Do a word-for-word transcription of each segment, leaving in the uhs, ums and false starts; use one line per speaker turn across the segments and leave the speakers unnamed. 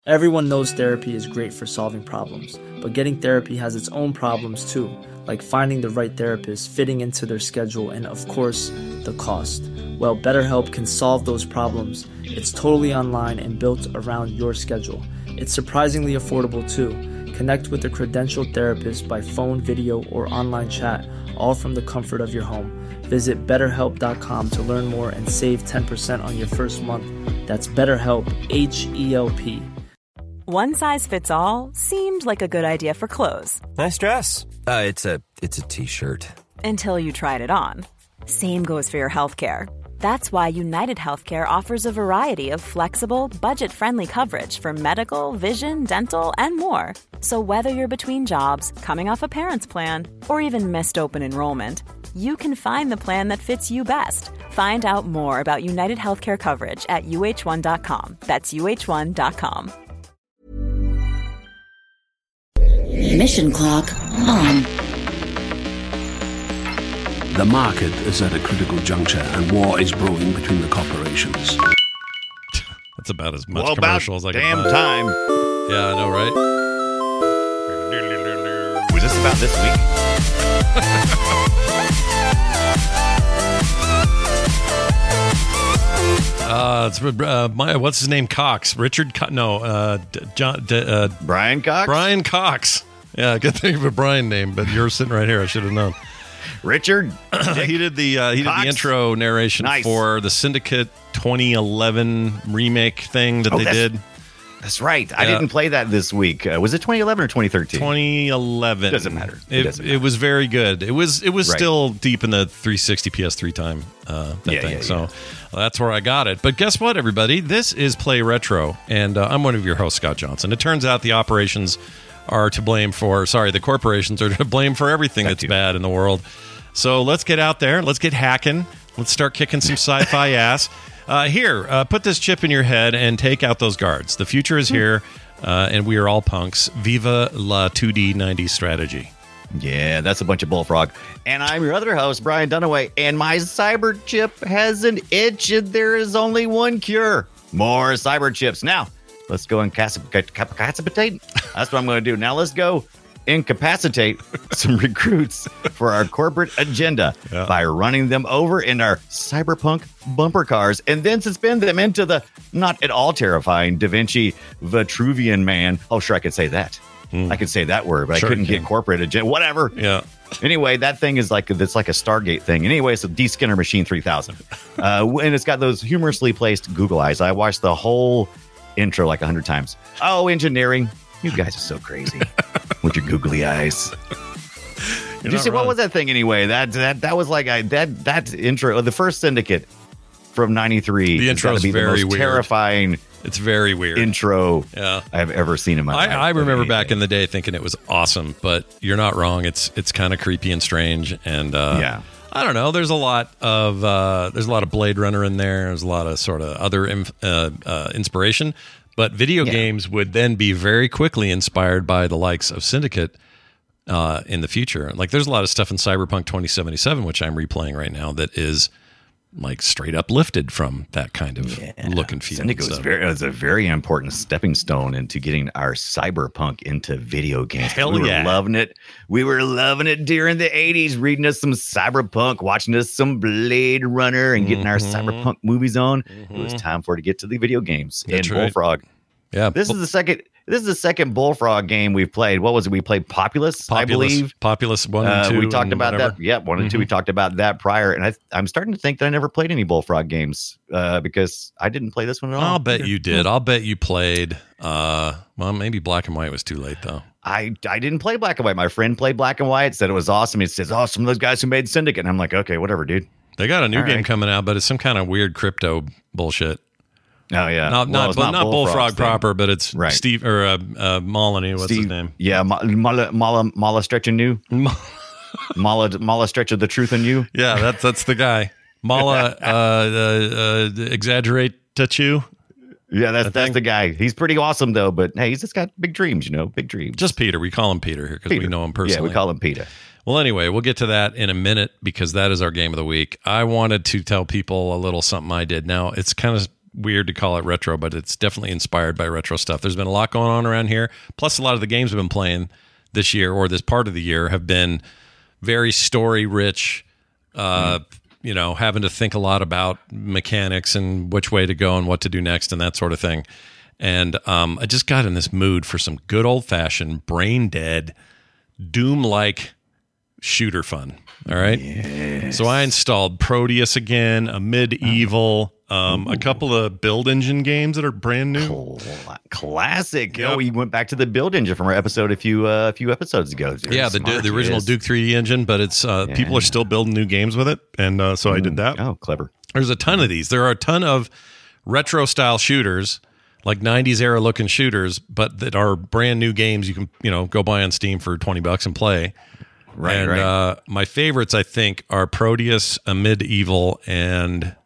Everyone knows therapy is great for solving problems, but getting therapy has its own problems too, like finding the right therapist, fitting into their schedule, and of course, the cost. Well, BetterHelp can solve those problems. It's totally online and built around your schedule. It's surprisingly affordable too. Connect with a credentialed therapist by phone, video, or online chat, all from the comfort of your home. Visit better help dot com to learn more and save ten percent on your first month. That's BetterHelp, H E L P.
One size fits all seemed like a good idea for clothes.
Nice dress. Uh, it's a it's a t-shirt.
Until you tried it on. Same goes for your healthcare. That's why United Healthcare offers a variety of flexible, budget-friendly coverage for medical, vision, dental, and more. So whether you're between jobs, coming off a parent's plan, or even missed open enrollment, you can find the plan that fits you best. Find out more about United Healthcare coverage at U H one dot com. That's U H one dot com.
Mission clock on.
The market is at a critical juncture and war is brewing between the corporations.
That's about as much
well,
commercial as I can
damn
find.
time.
Yeah, I know, right?
Was this about this week?
uh, it's uh, my, what's his name? Cox. Richard Co- No, uh, D- John, D- uh,
Brian Cox?
Brian Cox. Yeah, I could think of a Brian name, but you're sitting right here. I should have known.
Richard.
he did the uh, he
Cox?
did the intro narration
Nice.
for the Syndicate twenty eleven remake thing that
Oh,
they
that's-
did.
That's right. I
Yeah.
didn't play that this week. Uh, was it twenty eleven or twenty thirteen?
twenty eleven.
Doesn't matter. It
It,
doesn't
it
matter.
was very good. It was it was
Right.
still deep in the three sixty P S three time uh, that
Yeah,
thing.
yeah,
so
yeah.
well, that's where I got it. But guess what, everybody? This is Play Retro, and uh, I'm one of your hosts, Scott Johnson. It turns out the operations are to blame for. Sorry, the corporations are to blame for everything
That
that's
too.
bad in the world. So let's get out there. Let's get hacking. Let's start kicking some sci-fi ass. Uh, here, uh, put this chip in your head and take out those guards. The future is here, uh, and we are all punks. Viva la two D ninety strategy.
Yeah, that's a bunch of bullfrog. And I'm your other host, Brian Dunaway, and my cyber chip has an itch, and there is only one cure. More cyber chips. Now, let's go incapacitate. That's what I'm going to do. Now, let's go incapacitate some recruits for our corporate agenda
Yeah.
by running them over in our cyberpunk bumper cars and then suspend them into the not at all terrifying Da Vinci Vitruvian Man. Oh, sure, I could say that. I could say that word, but
Sure
I couldn't
you
get
can.
corporate agenda. Whatever.
Yeah.
Anyway, that thing is like it's like a Stargate thing. Anyway, it's a D Skinner Machine three thousand, uh, and it's got those humorously placed Google eyes. I watched the whole intro like a hundred times. Oh, engineering! You guys are so crazy with your googly eyes. Did you
not
see what
wrong.
was that thing anyway? That that that was like I that that intro, the first Syndicate from ninety-three.
The
has gotta
intro's
be
very
the most
weird.
terrifying
It's very weird.
intro
Yeah.
I've ever seen in my
I,
life.
I remember
Anyway.
back in the day thinking it was awesome, but you're not wrong. It's it's kind of creepy and strange, and uh,
Yeah.
I don't know. There's a lot of uh, there's a lot of Blade Runner in there. There's a lot of sort of other inf- uh, uh, inspiration, but video
Yeah.
games would then be very quickly inspired by the likes of Syndicate uh, in the future. Like there's a lot of stuff in Cyberpunk twenty seventy-seven, which I'm replaying right now, that is like straight up lifted from that kind of look and feel.
Syndicate
and
was
stuff.
very, it was a very important stepping stone into getting our cyberpunk into video games.
Hell
we were
yeah.
loving it. We were loving it during the eighties, reading us some cyberpunk, watching us some Blade Runner, and getting our
Mhm.
cyberpunk movies on. It was time for it to get to the video games.
That's
and
right.
Bullfrog.
Yeah,
This is the second. This is the second Bullfrog game we've played. What was it? We played Populous, I
Populous,
believe.
Populous one and
Uh,
two.
we talked
and
about
whatever.
that. Yeah, one and two. We talked about that prior, and I, I'm starting to think that I never played any Bullfrog games uh, because I didn't play this one at all.
I'll bet you did. I'll bet you played. Uh, well, maybe Black and White was too late though.
I, I didn't play Black and White. My friend played Black and White, said it was awesome. He says, "Oh, some of those guys who made Syndicate." And I'm like, "Okay, whatever, dude."
They got a new
All
game
right.
coming out, but it's some kind of weird crypto bullshit.
Oh yeah,
Not
Well,
not
it's
but not
Bullfrog's
Bullfrog
thing.
proper, but it's
Right.
Steve or uh, uh, Molyneux. What's his
Steve-
name?
Yeah, Ma- Mala Mala Mala Stretch and you, Mala Mala Stretch of the Truth in you.
Yeah, that's that's the guy. Mala uh, uh, uh, exaggerate Tachu.
Yeah, that's
I
that's
think-
the guy. He's pretty awesome though, but hey, he's just got big dreams, you know, big dreams.
Just Peter. We call him Peter here because we
Peter.
know him personally.
Yeah, we call him Peter.
Well, anyway, we'll get to that in a minute because that is our game of the week. I wanted to tell people a little something I did. Now, it's kind of weird to call it retro, but it's definitely inspired by retro stuff. There's been a lot going on around here. Plus, a lot of the games we've been playing this year or this part of the year have been very story rich. Uh, mm. You know, having to think a lot about mechanics and which way to go and what to do next and that sort of thing. And um, I just got in this mood for some good old fashioned brain dead Doom like shooter fun. All right. Yes. So I installed Proteus again, a medieval, um, a couple of build engine games that are brand new.
Classic.
Yep.
Oh, we went back to the build engine from our episode a few uh, a few episodes ago. Very
yeah, the
smart,
the original
yes.
Duke three D engine, but it's uh,
yeah.
people are still building new games with it, and uh, so mm. I did that.
Oh, clever.
There's a ton of these. There are a ton of retro style shooters, like nineties era looking shooters, but that are brand new games you can you know go buy on Steam for twenty bucks and play.
Right,
and
right.
Uh, my favorites, I think, are Proteus, a medieval, and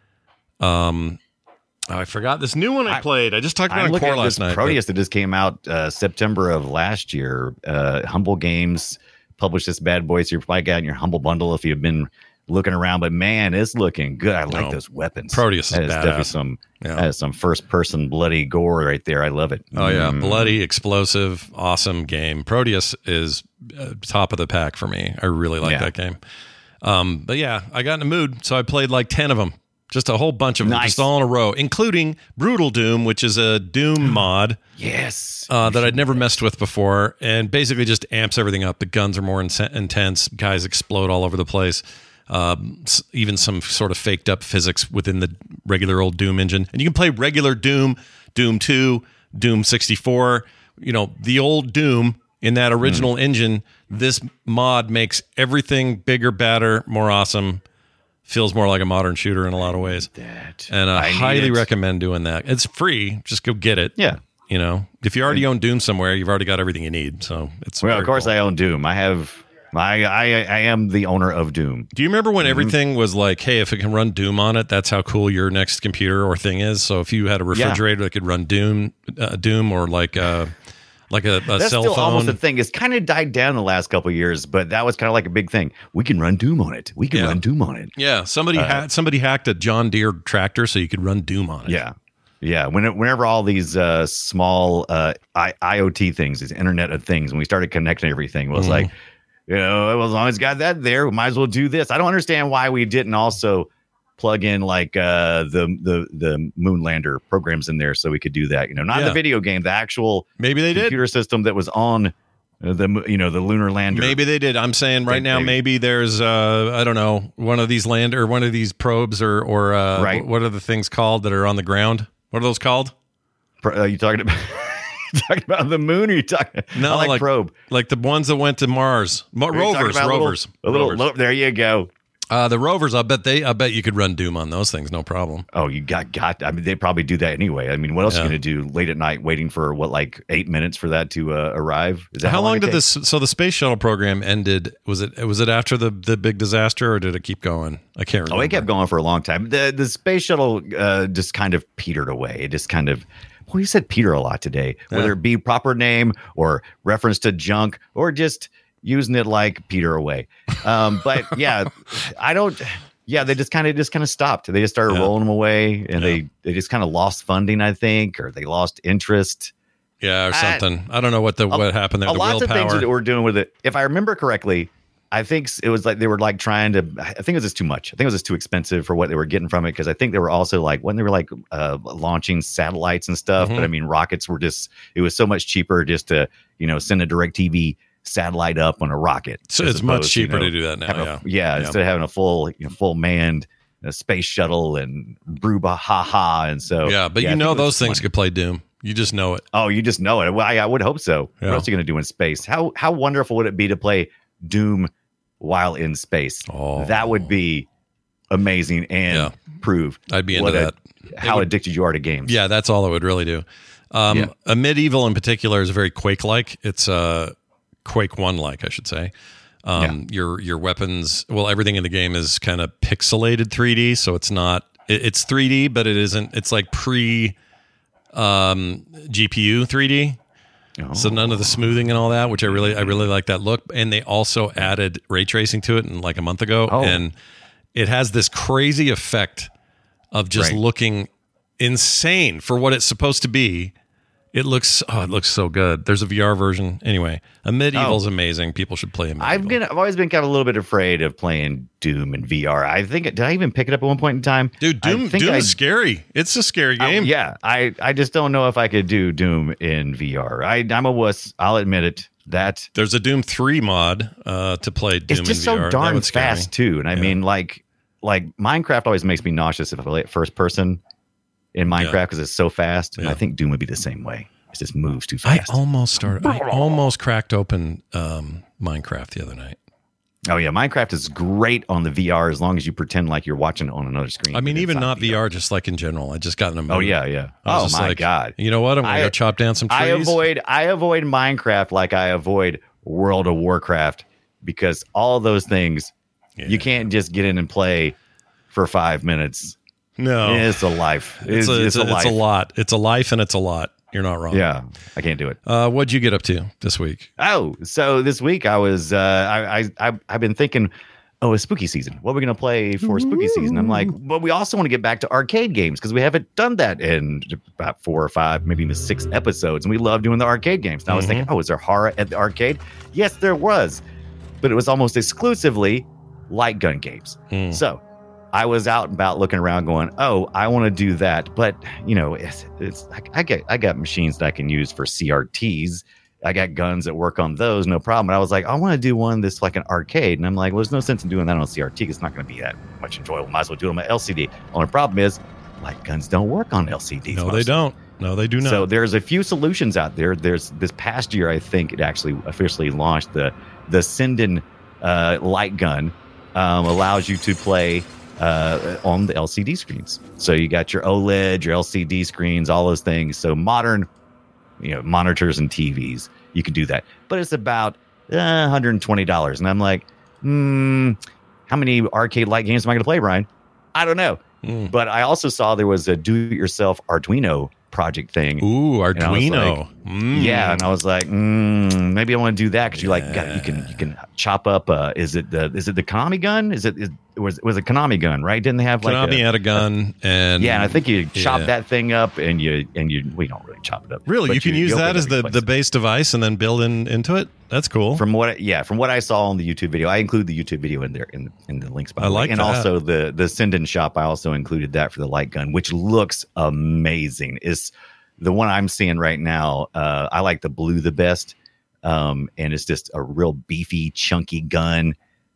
um, oh, I forgot this new one I, I played. I just talked about it core last night.
Proteus but... that just came out uh, September of last year. Uh, Humble Games published this bad boy, so you're probably got in your Humble bundle if you've been looking around. But man, it's looking good. I like
no.
those weapons.
Proteus is
that is
badass.
definitely some
yeah.
that is some first person bloody gore right there. I love it.
Oh yeah,
mm.
bloody, explosive, awesome game. Proteus is uh, top of the pack for me. I really like
yeah.
that game. Um, but yeah, I got in a mood, so I played like ten of them, just a whole bunch of them,
nice.
just all in a row, including Brutal Doom, which is a Doom mod.
Yes,
uh, that I'd never messed with before, and basically just amps everything up. The guns are more in- intense. Guys explode all over the place. Um, even some sort of faked up physics within the regular old Doom engine. And you can play regular Doom, Doom two, Doom sixty-four, you know, the old Doom in that original mm. engine. This mod makes everything bigger, badder, more awesome. Feels more like a modern shooter in a lot of ways.
That
and I, I highly
it.
recommend doing that. It's free. Just go get it.
Yeah.
You know, if you already own Doom somewhere, you've already got everything you need. So it's
well, of course
cool.
I own Doom. I have... I, I I am the owner of Doom.
Do you remember when mm-hmm. everything was like, hey, if it can run Doom on it, that's how cool your next computer or thing is? So if you had a refrigerator yeah. that could run Doom, uh, Doom, or like a like a, a
that's
cell
still
phone,
almost a thing. It's kind of died down the last couple of years, but that was kind of like a big thing. We can run Doom on it. We can
yeah.
run Doom on it.
Yeah, somebody uh, had somebody hacked a John Deere tractor so you could run Doom on it.
Yeah. Yeah, when it, whenever all these uh, small uh, I, IoT things, these Internet of Things, when we started connecting everything, it was mm-hmm. like. You know, well, as long as got that there, we might as well do this. I don't understand why we didn't also plug in like uh, the the the Moonlander programs in there so we could do that. You know, not
yeah.
the video game, the actual
maybe they
computer
did.
system that was on the you know the lunar lander.
Maybe they did. I'm saying right now, maybe, maybe there's uh, I don't know one of these land or one of these probes or or uh,
right.
what are the things called that are on the ground? What are those called?
Pro, are you talking about? Talking about the moon? Or are you talking?
No,
I like,
like
probe,
like the ones that went to Mars. Mo- rovers, rovers,
a little,
rovers.
A little, there you go.
Uh, the rovers. I bet they. I bet you could run Doom on those things, no problem.
Oh, you got got. I mean, they probably do that anyway. I mean, what else yeah. are you going to do late at night, waiting for what, like eight minutes for that to uh, arrive? Is that
how, how long, long did
takes?
this? So the space shuttle program ended. Was it? Was it after the the big disaster, or did it keep going? I can't remember.
Oh, it kept going for a long time. The the space shuttle uh, just kind of petered away. It just kind of. Well, you said Peter a lot today, whether
yeah.
it be proper name or reference to junk or just using it like Peter away. Um, but yeah, I don't. Yeah, they just kind of just kind of stopped. They just started yeah. rolling them away, and yeah. they they just kind of lost funding, I think, or they lost interest.
Yeah, or something. I, I don't know what the what happened there.
A
the
lot of things that we're doing with it. If I remember correctly, I think it was like they were like trying to. I think it was just too much. I think it was just too expensive for what they were getting from it. Because I think they were also like when they were like uh, launching satellites and stuff. Mm-hmm. But I mean, rockets were just. It was so much cheaper just to you know send a DirecTV satellite up on a rocket.
So it's much cheaper
you know,
to do that now.
a,
Yeah.
yeah,
yeah.
Instead of having a full you know, full manned uh, space shuttle and bruba ha ha. And so
yeah, but
yeah,
you know those
fun.
things could play Doom. You just know it.
Oh, you just know it. Well, I, I would hope so.
Yeah.
What else are you going to do in space? How how wonderful would it be to play Doom while in space?
Oh.
That would be amazing and
yeah.
prove
I'd be into that.
A, how would, addicted you are to games.
Yeah, that's all it would really do. Um,
yeah.
A medieval in particular is very Quake-like. It's uh, Quake one-like, I should say. Um, yeah. Your your weapons, well, everything in the game is kind of pixelated three D, so it's not. It, it's three D, but it isn't. It's like pre um, G P U three D. Oh. So none of the smoothing and all that, which I really I really like that look. And they also added ray tracing to it, in like a month ago,
oh.
and it has this crazy effect of just
right.
looking insane for what it's supposed to be. It looks oh, it looks so good. There's a V R version. Anyway, a Medieval's oh. amazing. People should play a Medieval.
I've been I've always been kind of a little bit afraid of playing Doom in V R. I think did I even pick it up at one point in time?
Dude, Doom Doom is scary. It's a scary game.
I, yeah, I, I just don't know if I could do Doom in V R. I I'm a wuss. I'll admit it. That
there's a Doom three mod uh, to play Doom in V R.
It's just so darn fast too. And I yeah. mean, like like Minecraft always makes me nauseous if I play it first person in Minecraft because yeah. it's so fast. And yeah. I think Doom would be the same way. It just moves too fast.
I almost started. I almost cracked open um, Minecraft the other night.
Oh yeah, Minecraft is great on the V R as long as you pretend like you're watching it on another screen.
I mean, even not V R. V R, just like in general. I just got in a mood.
Oh yeah, yeah. Oh my
like,
god.
You know what? I'm gonna I, go chop down some trees.
I avoid. I avoid Minecraft like I avoid World of Warcraft because all those things yeah. you can't just get in and play for five minutes.
No,
it's a life. It's,
it's, a,
it's,
it's,
a,
a,
life.
it's a lot. It's a life and it's a lot. You're not wrong.
Yeah, I can't do it.
Uh, what'd you get up to this week?
Oh, so this week I was uh, I, I I I've been thinking, oh, it's spooky season. What are we gonna play for spooky season? I'm like, well, we also want to get back to arcade games because we haven't done that in about four or five, maybe even six episodes, and we love doing the arcade games. And I was mm-hmm. thinking, oh, is there horror at the arcade? Yes, there was, but it was almost exclusively light gun games. Mm. So I was out and about looking around going, oh, I want to do that. But, you know, it's, it's I, I get I got machines that I can use for C R Ts. I got guns that work on those, no problem. And I was like, I want to do one that's like an arcade. And I'm like, well, there's no sense in doing that on a C R T. It's not going to be that much enjoyable. Might as well do it on my L C D. Only problem is light guns don't work on L C Ds.
No, mostly. They don't. No, they do not.
So there's a few solutions out there. There's this past year, I think it actually officially launched the, the Sinden uh, light gun um, allows you to play uh on the L C D screens. So you got your OLED, your L C D screens, all those things. So modern, you know, monitors and T Vs, you can do that. But it's about uh, one hundred twenty dollars. And I'm like, hmm, how many arcade light games am I going to play, Brian? I don't know. Mm. But I also saw there was a do-it-yourself Arduino project thing.
Ooh, Arduino.
Like, mm. Yeah, and I was like, mm, maybe I want to do that because you like got, you can you can chop up. Uh, is it the is it the Konami gun? Is it is, was was a Konami gun, right? Didn't they have like
Konami
a,
had a gun
a,
and
yeah, and I think you chop
yeah.
that thing up and you and you we don't really chop it up.
Really, you can you, use
you
that as the, the base device and then build in into it. That's cool.
From what yeah, from what I saw on the YouTube video, I include the YouTube video in there in in the links. By
I
the
like
way. And
that.
also the the Sinden shop. I also included that for the light gun, which looks amazing. It's the one I'm seeing right now. Uh, I like the blue the best, um, and it's just a real beefy, chunky gun.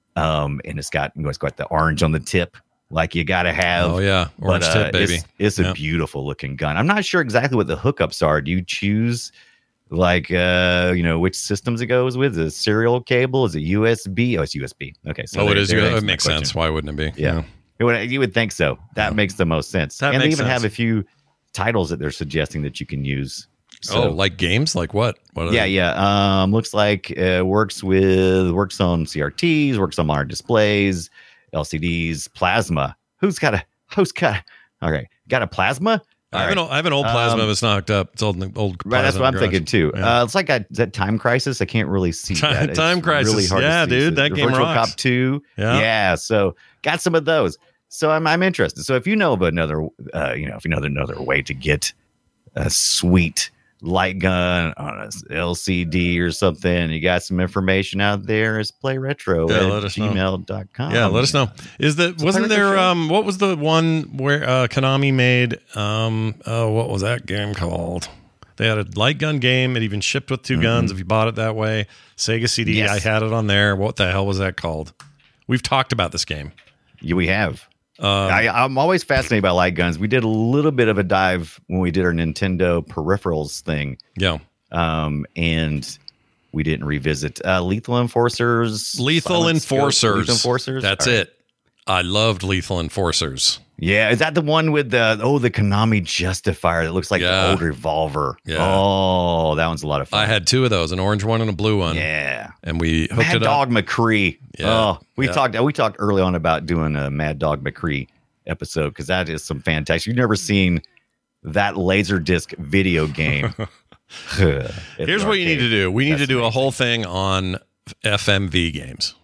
Um, and it's got, you know, it's got the orange on the tip, like you got to have.
Oh yeah, orange
but, uh,
tip, baby.
It's, it's a
yep.
beautiful looking gun. I'm not sure exactly what the hookups are. Do you choose like uh, you know, which systems it goes with? Is it serial cable? Is it U S B? Oh, it's U S B. Okay, so
oh,
there,
it is.
there
It makes sense. Why wouldn't it be?
Yeah,
yeah.
It would, you would think so. That yeah. makes the most sense.
That
and
makes
they even
sense.
have a few titles that they're suggesting that you can use. So,
oh, like games? Like what? What are
yeah,
they?
yeah. Um, looks like it works with works on C R Ts, works on modern displays, L C Ds, plasma. Who's got a who's got all right? Got a plasma?
I have, right. an, I have an old plasma. Um, it's not hooked up. It's old. Old.
Right, that's what I'm
garage.
thinking too.
Yeah.
Uh, it's like a, is that Time Crisis. I can't really see
Time,
that.
Time
it's
Crisis.
Really hard
yeah,
to see.
dude,
So
that game
Virtual
rocks.
Cop two.
Yeah.
yeah. So got some of those. So I'm I'm interested. So if you know of another, uh, you know, if you know another way to get a sweet light gun on a L C D or something, you got some information out there, is play retro
yeah,
at
let us
gmail dot com.
Yeah, let us know. Is that
It's
wasn't there
show.
um what was the one where uh Konami made um oh what was that game called? They had a light gun game. It even shipped with two mm-hmm. guns if you bought it that way. Sega C D,
Yes.
I had it on there. What the hell was that called? We've talked about this game.
Yeah, we have.
Um,
I, I'm always fascinated by light guns. We did a little bit of a dive when we did our Nintendo peripherals thing.
Yeah.
Um, and we didn't revisit uh, Lethal Enforcers.
Lethal
Silent
Enforcers.
Scope, Lethal Enforcers.
That's
All right.
it. I loved Lethal Enforcers.
Yeah, is that the one with the oh the Konami Justifier that looks like
Yeah.
the old revolver?
Yeah.
Oh, that one's a lot of fun.
I had two of those, an orange one and a blue one.
Yeah.
And we hooked
Mad
it
Dog
up.
McCree.
Yeah.
Oh, we
Yeah.
talked we talked early on about doing a Mad Dog McCree episode because that is some fantastic. You've never seen that Laserdisc video game.
Here's what you need to do. We need
That's
to do
amazing.
a whole thing on F M V games.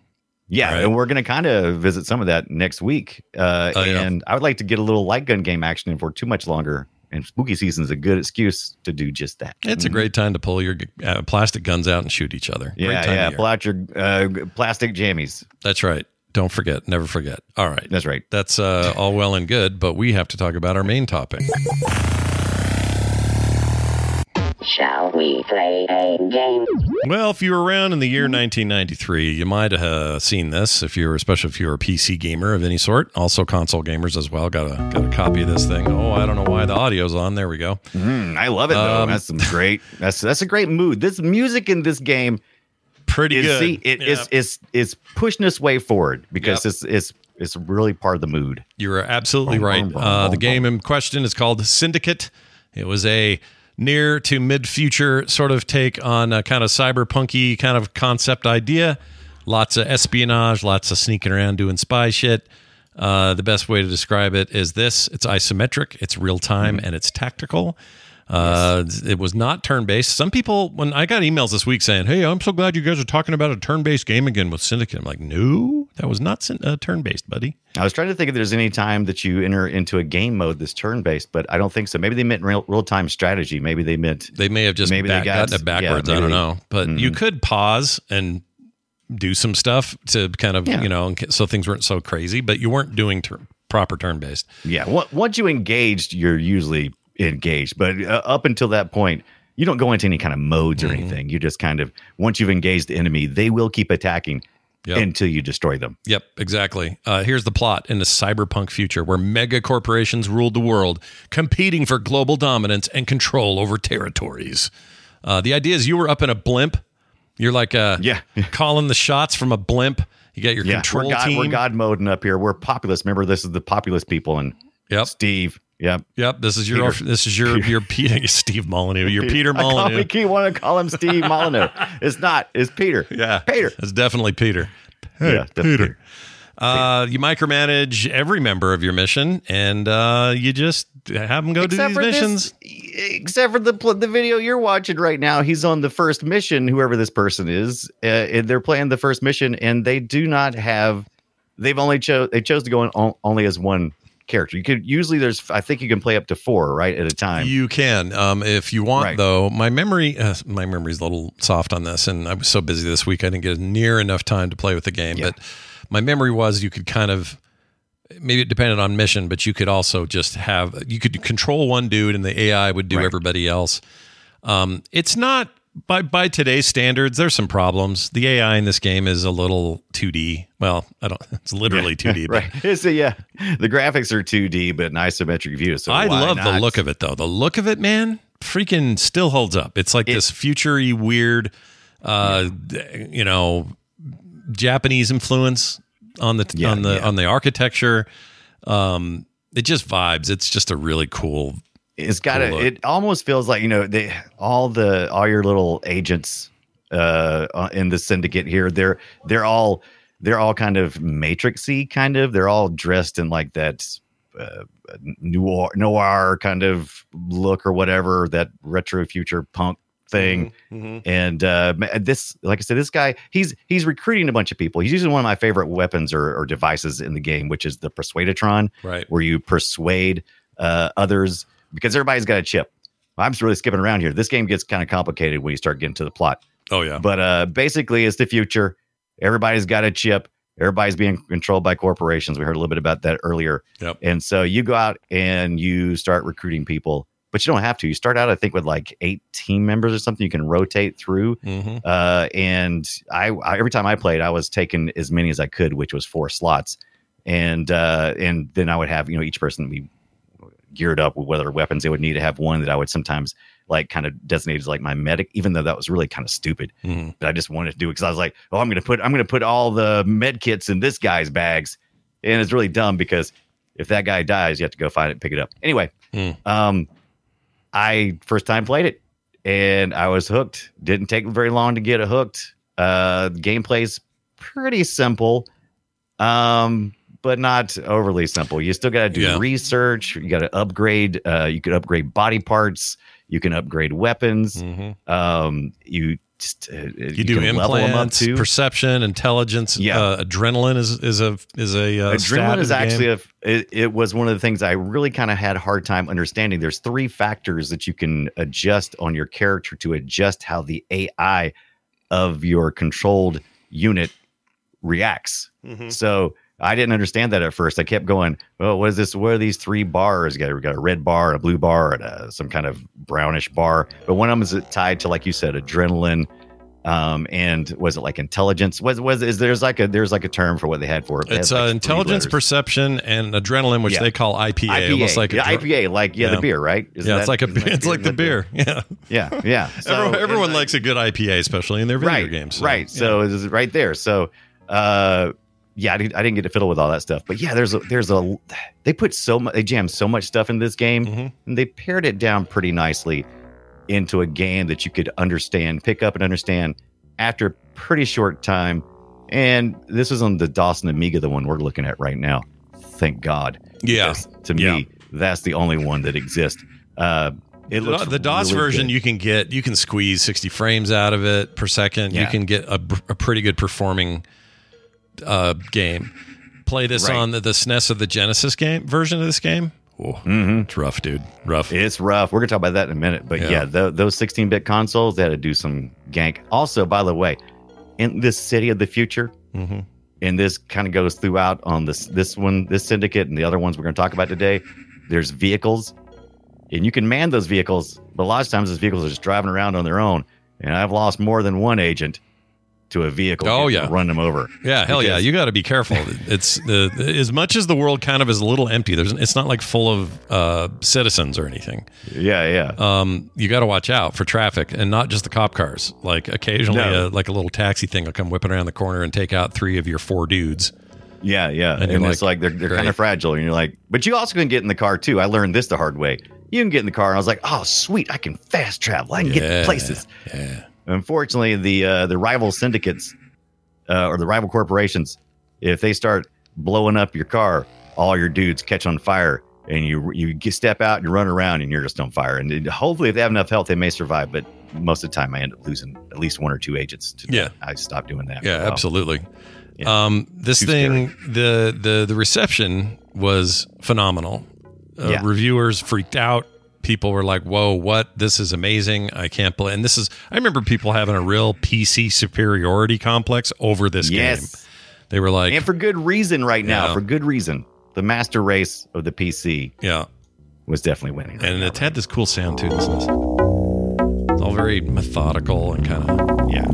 Yeah,
Right.
and we're going to kind of visit some of that next week. Uh,
Oh, yeah.
and I would like to get a little light gun game action in for too much longer. And spooky season is a good excuse to do just that.
It's a great time to pull your uh, plastic guns out and shoot each other. Great
Yeah,
time
yeah.
of year.
Pull out your uh, plastic jammies.
That's right. Don't forget. Never forget. All right.
That's right.
That's uh, all well and good, but we have to talk about our main topic.
Shall we play a game?
Well, if you were around in the year nineteen ninety-three, you might have uh, seen this. If you're, especially if you're a P C gamer of any sort, also console gamers as well. Got a got a copy of this thing. Oh, I don't know why the audio's on. There we go.
Mm, I love it though.
Um,
that's some great. That's that's a great mood. This music in this game
Pretty
is
good.
see it
Yeah.
is is is pushing us way forward because
Yep.
it's it's it's really part of the mood.
You are absolutely
Boom,
right.
boom, boom,
Uh, the
boom,
game in question is called Syndicate. It was a near to mid-future sort of take on a kind of cyberpunky kind of concept idea. Lots of espionage, lots of sneaking around doing spy shit. Uh, the best way to describe it is this. It's isometric, it's real-time, and it's tactical. Uh, It was not turn-based. Some people, when I got emails this week saying, hey, I'm so glad you guys are talking about a turn-based game again with Syndicate. I'm like, no, that was not syn- uh, turn-based, buddy.
I was trying to think if there's any time that you enter into a game mode that's turn-based, but I don't think so. Maybe they meant real real-time strategy. Maybe they meant
They may have just
Maybe they
back,
got-
gotten it backwards.
yeah,
I don't
maybe-
know. But you could pause and do some stuff to kind of,
Yeah.
you know, so things weren't so crazy, but you weren't doing tur proper turn-based.
yeah. on- Once you engaged, you're usually engaged, but uh, up until that point, you don't go into any kind of modes or anything. You just kind of once you've engaged the enemy, they will keep attacking
Yep.
until you destroy them.
Yep, exactly. Uh, here's the plot in a cyberpunk future where mega corporations ruled the world, competing for global dominance and control over territories. Uh, the idea is you were up in a blimp. You're like uh,
Yeah.
calling the shots from a blimp. You got your
Yeah,
control
we're God,
team.
we're God moding up here. We're populous. Remember, this is the populous people and
Yep.
Steve. Yep.
Yep, this is your
Peter.
this is your your Peter Steve Molyneux. Your Peter
I call,
Molyneux.
we keep want to call him Steve Molyneux. It's not. It's Peter.
Yeah,
Peter.
It's definitely Peter.
Yeah, definitely Peter.
Uh, you micromanage every member of your mission, and uh, you just have them go do these missions.
This, except for the pl- the video you're watching right now, he's on the first mission. Whoever this person is, uh, and they're playing the first mission, and they do not have. They've only chose. They chose to go in o- only as one character. You could usually there's. I think you can play up to four right at a time.
You can, um, if you want,
Right.
though. My memory, uh, my memory's a little soft on this, and I was so busy this week I didn't get near enough time to play with the game.
Yeah.
But my memory was you could kind of. Maybe it depended on mission, but you could also just have you could control one dude, and the A I would do
Right.
everybody else. Um, it's not by by today's standards. There's some problems. The A I in this game is a little two D. Well, I don't. It's literally two D. but
Right. It's a, yeah. The graphics are two D, but an isometric view. So
I
why
love the
not?
look of it, though. The look of it, man, freaking still holds up. It's like
It-
this future-y, weird, uh, you know, Japanese influence on the
Yeah,
on the
yeah.
on the architecture. Um, it just vibes. It's just a really cool.
It's got
Cool
a,
look.
it almost feels like, you know, they, all the, all your little agents, uh, uh, in the syndicate here, they're, they're all, they're all kind of matrixy kind of, they're all dressed in like that, uh, noir, noir kind of look or whatever, that retro future punk thing. And, uh, ma- this, like I said, this guy, he's, he's recruiting a bunch of people. He's using one of my favorite weapons or, or devices in the game, which is the Persuadatron,
Right.
where you persuade, uh, others, because everybody's got a chip. I'm just really skipping around here. This game gets kind of complicated when you start getting to the plot.
Oh yeah.
But uh, basically, it's the future. Everybody's got a chip. Everybody's being controlled by corporations. We heard a little bit about that earlier.
Yep.
And so you go out and you start recruiting people, but you don't have to. You start out, I think, with like eight team members or something. You can rotate through.
Mhm.
Uh, and I, I every time I played, I was taking as many as I could, which was four slots. And uh, and then I would have, you know, each person be geared up with whether weapons they would need to have one that I would sometimes like kind of designate as like my medic, even though that was really kind of stupid.
Mhm.
But I just wanted to do it because I was like, oh, I'm gonna put I'm gonna put all the med kits in this guy's bags, and it's really dumb because if that guy dies, you have to go find it and pick it up. Anyway,
Mm.
um, I first time played it and I was hooked. Didn't take very long to get it hooked. Uh, the gameplay's pretty simple. Um, but not overly simple. You still got to do
Yeah.
research. You got to upgrade. Uh, you could upgrade body parts. You can upgrade weapons.
Mhm.
Um, you just uh,
you, you do
can level them up
implants,
too.
perception, intelligence.
Yeah.
Uh, adrenaline is is a is a uh,
adrenaline is actually
game.
a it, it was one of the things I really kind of had a hard time understanding. There's three factors that you can adjust on your character to adjust how the A I of your controlled unit reacts. Mm-hmm. So I didn't understand that at first. I kept going, well, what is this? What are these three bars? We got, we got a red bar, a blue bar, and a, some kind of brownish bar. But one of them is tied to, like you said, adrenaline. Um, and was it like intelligence? Was was is there's like a there's like a term for what they had for it?
It's
like
uh, intelligence,
letters.
Perception, and adrenaline, which
Yeah.
they call I P A,
I P A.
almost like a
yeah,
dr-
I P A, like yeah,
Yeah.
the beer, right? Isn't
yeah, it's
that-
like a
isn't that
it's like the beer. Yeah,
Yeah, yeah. So,
everyone, everyone
and,
likes a good I P A, especially in their video
right,
games. So,
right. So
yeah.
it's right there. So, uh, yeah, I didn't, I didn't get to fiddle with all that stuff, but yeah, there's a, there's a they put so much, they jammed so much stuff in this game,
Mhm.
and they pared it down pretty nicely into a game that you could understand, pick up, and understand after a pretty short time. And this was on the DOS and Amiga, the one we're looking at right now. Thank God.
Yeah.
Because to
Yeah.
me, that's the only one that exists. Uh, it
The,
looks
the DOS
really
version,
good.
you can get you can squeeze sixty frames out of it per second. You
Yeah.
can get a, a pretty good performing uh, game. Play this
Right.
on the, the S N E S or the Genesis game version of this game. Oh,
Mhm.
it's rough, dude. Rough.
It's rough. We're gonna talk about that in a minute. But
Yeah.
yeah, tho- those sixteen-bit consoles, they had to do some gank. Also, by the way, in this city of the future,
Mhm.
and this kind of goes throughout on this this one, this syndicate, and the other ones we're going to talk about today. There's vehicles, and you can man those vehicles, but a lot of times those vehicles are just driving around on their own. And I've lost more than one agent to a vehicle.
Oh,
to
yeah.
run them over.
Yeah, hell yeah!
Because-
You got to be careful. It's the as much as the world kind of is a little empty. There's it's not like full of uh, citizens or anything.
Yeah, yeah.
Um, you got to watch out for traffic, and not just the cop cars. Like occasionally,
No.
a, like a little taxi thing will come whipping around the corner and take out three of your four dudes.
Yeah, yeah.
And
And,
you're
it's
like,
like they're they're
great.
kind of fragile, and you're like, but you also can get in the car too. I learned this the hard way. You can get in the car, and I was like, oh sweet, I can fast travel. I can
Yeah,
get places.
Yeah.
Unfortunately, the uh, the rival syndicates uh, or the rival corporations, if they start blowing up your car, all your dudes catch on fire, and you you get, step out and you run around, and you're just on fire. And it- hopefully, if they have enough health, they may survive. But most of the time, I end up losing at least one or two agents. To
Yeah.
I stopped doing that.
Yeah,
Wow.
absolutely.
Yeah.
Um, this
Too
thing, the the the reception was phenomenal. Uh,
Yeah.
Reviewers freaked out. People were like, "Whoa, what? This is amazing! I can't believe." And this is, I remember people having a real P C superiority complex over this
Yes.
game. They were like,
And for good reason right now,
Yeah.
for good reason. The master race of the P C
"Yeah,"
was definitely winning. right
and
now,
it
right?
had this cool sound too. Listen to this. It's all very methodical and kind of
yeah.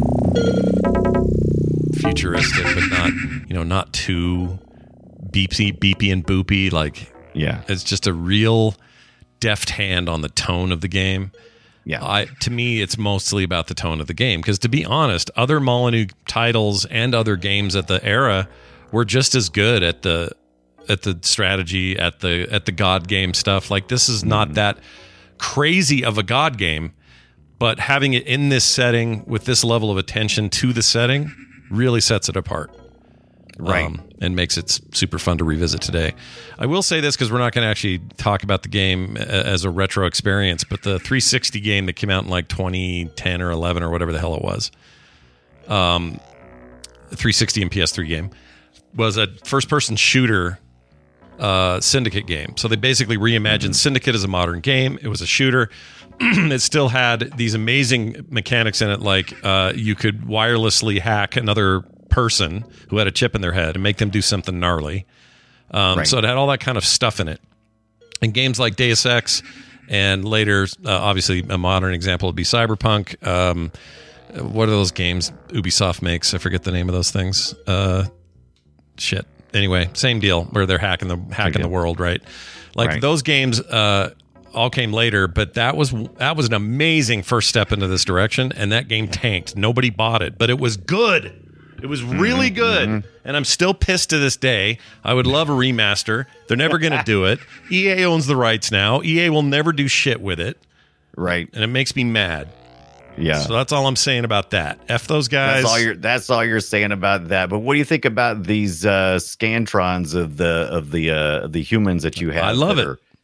futuristic, but not, you know, not too beepy, beepy and boopy. Like,
Yeah.
it's just a real deft hand on the tone of the game.
Yeah.
I, to me, it's mostly about the tone of the game. Because to be honest, other Molyneux titles and other games at the era were just as good at the at the strategy, at the at the God game stuff. Like, this is not
Mm-hmm.
that crazy of a God game, but having it in this setting with this level of attention to the setting really sets it apart.
Right.
Um, and makes it s- super fun to revisit today. I will say this because we're not going to actually talk about the game a- as a retro experience, but the three sixty game that came out in like twenty ten or eleven or whatever the hell it was, um, three sixty and P S three game, was a first-person shooter uh, Syndicate game. So they basically reimagined Syndicate as a modern game. It was a shooter. It still had these amazing mechanics in it, like uh, you could wirelessly hack another person who had a chip in their head and make them do something gnarly. Um,
Right.
So it had all that kind of stuff in it. And games like Deus Ex, and later, uh, obviously, a modern example would be Cyberpunk. Um, what are those games Ubisoft makes? I forget the name of those things. Uh, shit. Anyway, same deal where they're hacking the hacking the world, right? Like
Right.
those games uh, all came later, but that was that was an amazing first step into this direction, and that game tanked. Nobody bought it, but it was good. It was really good, and I'm still pissed to this day. I would love a remaster. They're never going to do it. E A owns the rights now. E A will never do shit with it,
Right.
and it makes me mad.
Yeah.
So that's all I'm saying about that. F those guys.
That's all you're. That's all you're saying about that. But what do you think about these uh, scantrons of the of the uh, of the humans that you have?
I love
that
it.
are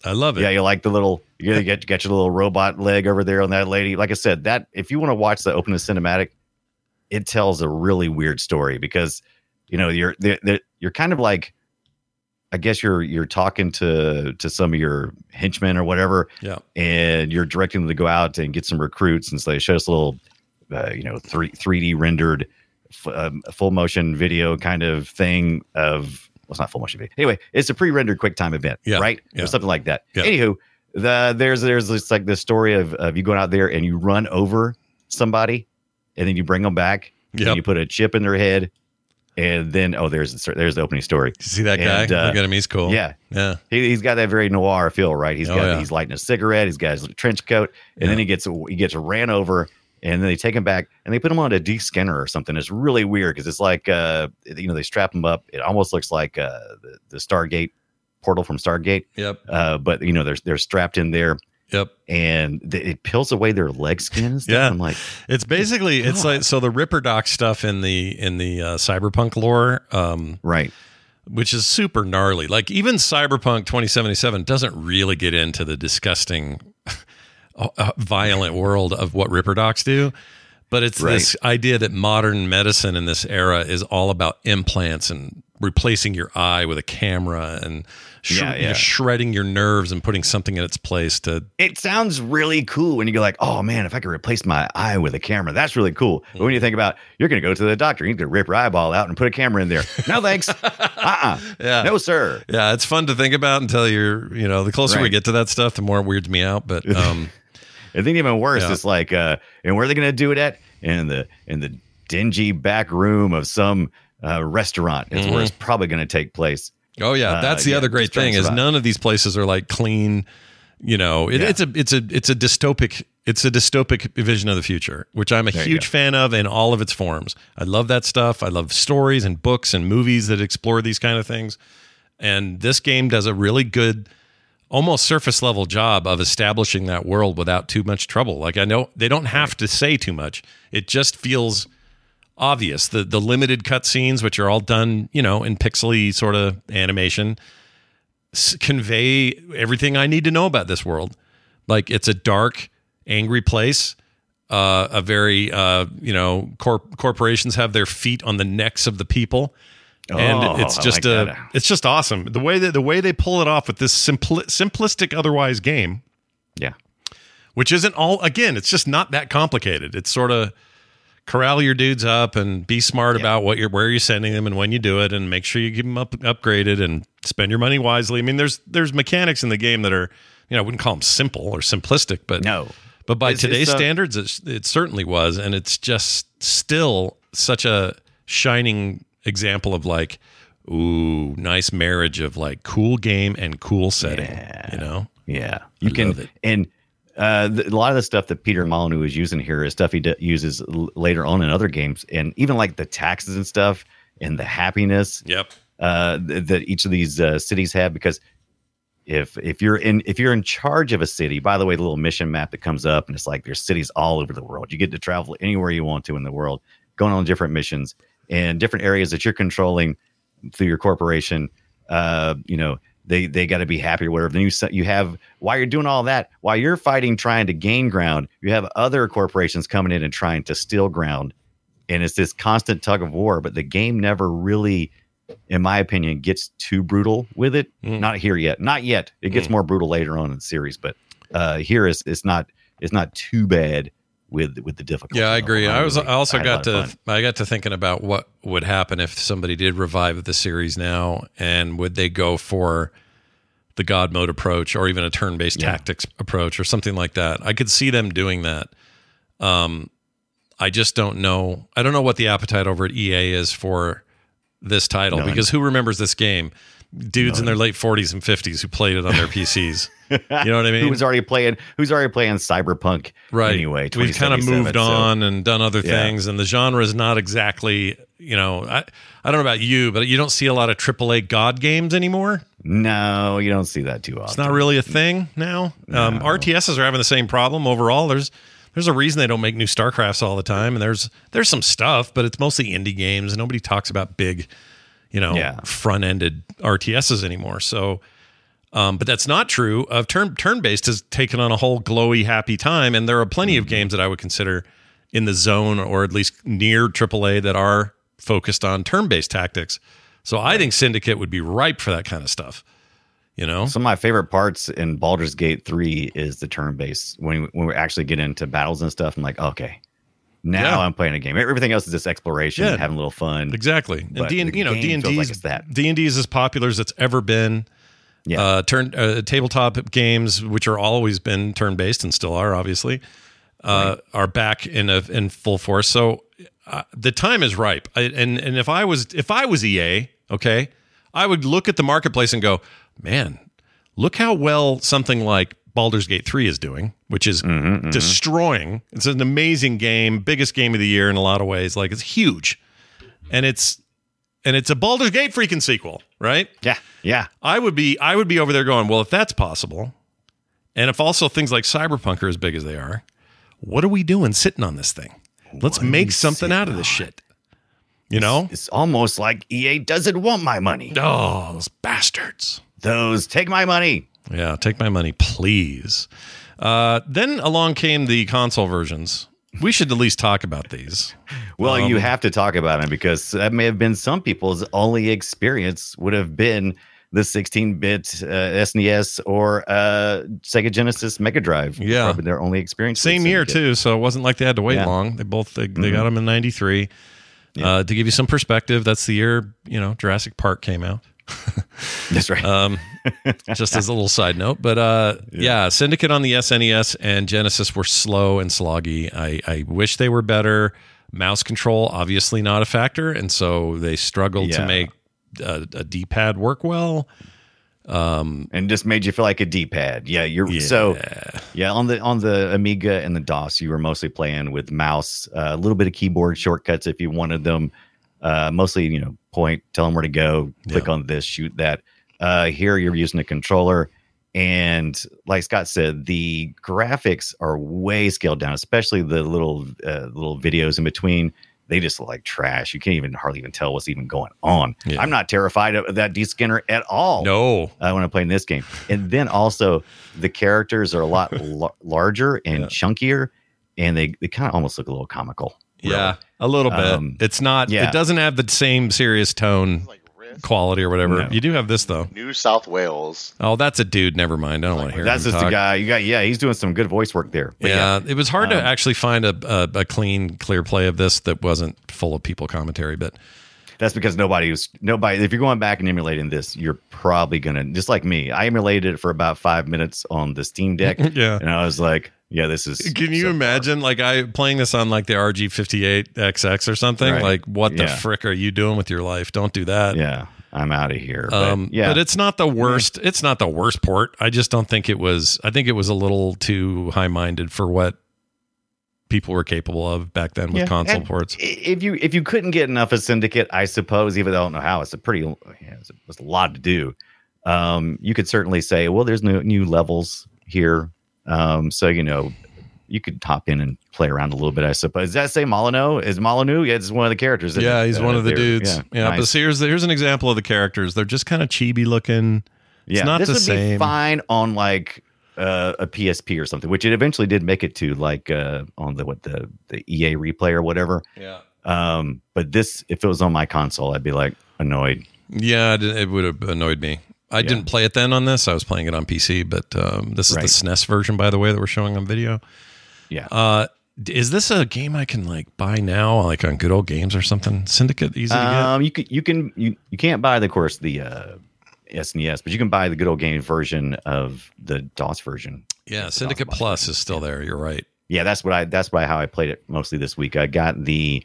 I love it.
Yeah, you like the little you get get your little robot leg over there on that lady. Like I said, that if you want to watch the opening cinematic, it tells a really weird story because you know you're they're, they're, you're kind of like, I guess you're you're talking to to some of your henchmen or whatever,
yeah,
and you're directing them to go out and get some recruits, and so they show us a little, uh, you know, three three D rendered, f- um, full motion video kind of thing of. Well, it's not full motion video. Anyway, it's a pre-rendered QuickTime event,
yeah,
right?
Yeah.
Or something like that.
Yeah.
Anywho, the there's there's this like this story of, of you going out there and you run over somebody, and then you bring them back,
yep.
and you put a chip in their head, and then oh, there's there's the opening story.
You see that guy?
And, uh,
Look at him. He's cool.
Yeah,
yeah.
He, he's got that very noir feel, right? He's
Oh,
got
yeah.
he's lighting a cigarette. He's got his trench coat, and
Yeah.
then he gets he gets ran over. And then they take him back and they put him on a de-scanner or something. It's really weird because it's like, uh, you know, they strap him up. It almost looks like uh, the, the Stargate portal from Stargate.
Yep.
Uh, but, you know, they're, they're strapped in there.
Yep.
And th- it peels away their leg skin and stuff.
Yeah.
I'm like,
it's basically, it's like, so the Ripper Doc stuff in the, in the uh, cyberpunk lore, um,
right.
which is super gnarly. Like even Cyberpunk twenty seventy-seven doesn't really get into the disgusting uh, violent world of what Ripper Docs do, but it's
Right.
this idea that modern medicine in this era is all about implants and replacing your eye with a camera and sh-
Yeah,
you know,
yeah.
shredding your nerves and putting something in its place to
It sounds really cool when you go like, oh man, if I could replace my eye with a camera, that's really cool. But when you think about, you're going to go to the doctor, you're going to rip your eyeball out and put a camera in there. No thanks. uh-uh.
Yeah.
No sir.
Yeah, it's fun to think about until you're, you know, the closer we
Right.
get to that stuff, the more it weirds me out. But um,
I think even worse,
Yeah.
it's like, uh, and where are they going to do it at? In the in the dingy back room of some uh, restaurant is where it's probably going to take place.
oh yeah,
Uh,
that's the
yeah,
other great
just trying
thing
to
is
survive.
none of these places are like clean. You know, it,
Yeah.
it's a it's a it's a dystopic it's a dystopic vision of the future, which I'm a
There you
huge
go.
fan of in all of its forms. I love that stuff. I love stories and books and movies that explore these kind of things. And this game does a really good, almost surface level job of establishing that world without too much trouble. Like I know they don't have to say too much. It just feels obvious. The the limited cutscenes, which are all done, you know, in pixely sort of animation, s- convey everything I need to know about this world. Like it's a dark, angry place. Uh, a very, uh, you know, corp- corporations have their feet on the necks of the people. And
Oh,
it's
I
just
like
a,
that.
it's just awesome. The way that the way they pull it off with this simpli- simplistic, otherwise game,
Yeah.
which isn't all. Again, it's just not that complicated. It's sort of corral your dudes up and be smart
Yeah.
about what you're, where you're sending them, and when you do it, and make sure you keep them up, upgraded and spend your money wisely. I mean, there's there's mechanics in the game that are, you know, I wouldn't call them simple or simplistic, but
No.
but by
It's-
today's
it's, uh,
standards, it, it certainly was, and it's just still such a shining example of like, ooh, nice marriage of like cool game and cool setting.
Yeah.
You know,
Yeah. You
I
can,
love it.
and uh, the, a lot of the stuff that Peter Molyneux is using here is stuff he d- uses l- later on in other games, and even like the taxes and stuff and the happiness
yep,
uh, th- that each of these uh, cities have. Because if if you're in if you're in charge of a city, by the way, the little mission map that comes up and it's like there's cities all over the world. You get to travel anywhere you want to in the world, going on different missions and different areas that you're controlling through your corporation. Uh, you know, they they got to be happy or whatever. Then you se- you have, while you're doing all that, while you're fighting trying to gain ground, you have other corporations coming in and trying to steal ground, and it's this constant tug of war. But the game never really, in my opinion, gets too brutal with it.
Mm.
Not here yet. Not yet. It gets
Mm.
more brutal later on in the series, but uh, here is it's not it's not too bad with with the difficulty.
yeah, I agree. I was I also
had a lot
got
of
to
fun.
I got to thinking about what would happen if somebody did revive the series now, and would they go for the God mode approach or even a turn-based
Yeah.
tactics approach or something like that? I could see them doing that. Um, I just don't know. I don't know what the appetite over at E A is for this title,
None.
because who remembers this game? Dudes in their late forties and fifties who played it on their P Cs. You know what I mean?
Who was already playing? Who's already playing Cyberpunk?
Right.
Anyway,
we've kind of moved
so-
on and done other
Yeah.
things, and the genre is not exactly, you know, I, I don't know about you, but you don't see a lot of triple A God games anymore.
No, you don't see that too often.
It's not really a thing now. Um, R T Ss are having the same problem overall. There's there's a reason they don't make new StarCrafts all the time, and there's there's some stuff, but it's mostly indie games, and nobody talks about big, you know,
Yeah.
front-ended R T Ss anymore. So Um, but that's not true of turn turn-based has taken on a whole glowy, happy time. And there are plenty of games that I would consider in the zone or at least near triple A that are focused on turn-based tactics. So I think Syndicate would be ripe for that kind of stuff. You know,
some of my favorite parts in Baldur's Gate three is the turn-based. When we, when we actually get into battles and stuff, I'm like, okay, now yeah. I'm playing a game. Everything else is just exploration, yeah. and having a little fun.
Exactly. And
but
D and you know D and D
like that.
D and D is as popular as it's ever been. Yeah. Uh, turn uh, tabletop games, which are always been turn-based and still are, obviously, uh, right. are back in a, in full force. So uh, the time is ripe. I, and and if I was if I was E A, okay, I would look at the marketplace and go, man, look how well something like Baldur's Gate three is doing, which is mm-hmm, mm-hmm. destroying. It's an amazing game, biggest game of the year in a lot of ways. Like, it's huge. And it's and it's a Baldur's Gate freaking sequel, right?
Yeah. Yeah.
I would be I would be over there going, well, if that's possible, and if also things like Cyberpunk are as big as they are, what are we doing sitting on this thing? Let's make something out of this on? shit. You know?
It's, it's almost like E A doesn't want my money.
Oh, those bastards.
Those, take my money.
Yeah, take my money, please. Uh, then along came the console versions. We should at least talk about these.
Well,
um,
you have to talk about them because that may have been some people's only experience would have been the sixteen-bit uh, S N E S or uh, Sega Genesis Mega Drive.
Yeah.
Probably their only experience.
Same year, too, so it wasn't like they had to wait yeah. long. They both they, mm-hmm. they got them in ninety-three. Yeah. Uh, to give you some perspective, that's the year, you know, Jurassic Park came out.
That's right.
Um, just as a little side note, but uh, yeah. yeah, Syndicate on the S N E S and Genesis were slow and sloggy. I, I wish they were better. Mouse control, obviously not a factor, and so they struggled yeah. to make a, a D-pad work well. Um,
and just made you feel like a D-pad. Yeah, you're yeah. so yeah on the on the Amiga and the DOS, you were mostly playing with mouse, uh, a little bit of keyboard shortcuts if you wanted them. Uh, mostly, you know, point, tell them where to go, click yeah. on this, shoot that. Uh, here you're using a controller. And like Scott said, the graphics are way scaled down, especially the little uh, little videos in between. They just look like trash. You can't even hardly even tell what's even going on. Yeah. I'm not terrified of that deskinner at all.
No.
Uh, when I'm playing this game. And then also the characters are a lot l- larger and yeah. chunkier, and they, they kind of almost look a little comical. Really.
Yeah, a little bit. Um, it's not, yeah. it doesn't have the same serious tone quality or whatever. No. You do have this, though.
New South Wales.
Oh, that's a dude. Never mind. I don't want to hear
That's
him
just
talk.
a guy. You got, yeah, he's doing some good voice work there.
Yeah, yeah, it was hard um, to actually find a, a, a clean, clear play of this that wasn't full of people commentary, but
that's because nobody was, nobody, if you're going back and emulating this, you're probably going to, just like me, I emulated it for about five minutes on the Steam Deck.
yeah.
And I was like, yeah, this is.
Can you so imagine, far. like, I playing this on like the R G fifty-eight X X or something? Right. Like, what the yeah. frick are you doing with your life? Don't do that.
Yeah, I'm out of here.
Um,
but, yeah,
but it's not the worst. It's not the worst port. I just don't think it was. I think it was a little too high minded for what people were capable of back then with yeah. console
and
ports.
If you if you couldn't get enough of Syndicate, I suppose, even though I don't know how, it's a pretty, yeah, it's, a, it's a lot to do. Um, you could certainly say, well, there's new new levels here. Um, so, you know, you could hop in and play around a little bit, I suppose. Does that say Molyneux? Is Molyneux? Yeah, it's one of the characters.
Yeah, he's
uh,
one of the dudes.
Yeah,
yeah
nice.
But see, here's, here's an example of the characters. They're just kind of chibi looking. It's
yeah,
not
this
the
would
same.
Be fine on like uh, a P S P or something, which it eventually did make it to, like uh, on the what the the E A replay or whatever.
Yeah.
Um, but this, if it was on my console, I'd be like annoyed.
Yeah, it, it would have annoyed me. I yeah. didn't play it then on this. I was playing it on P C, but um, this is right. the S N E S version, by the way, that we're showing on video.
Yeah.
Uh, is this a game I can like buy now, like on Good Old Games or something? Syndicate easy to
um,
get?
You can you can you, you can't buy the of course the uh, S N E S, but you can buy the Good Old Games version of the DOS version.
Yeah, Syndicate Plus version. is still there. You're right.
Yeah, that's what I that's why how I played it mostly this week. I got the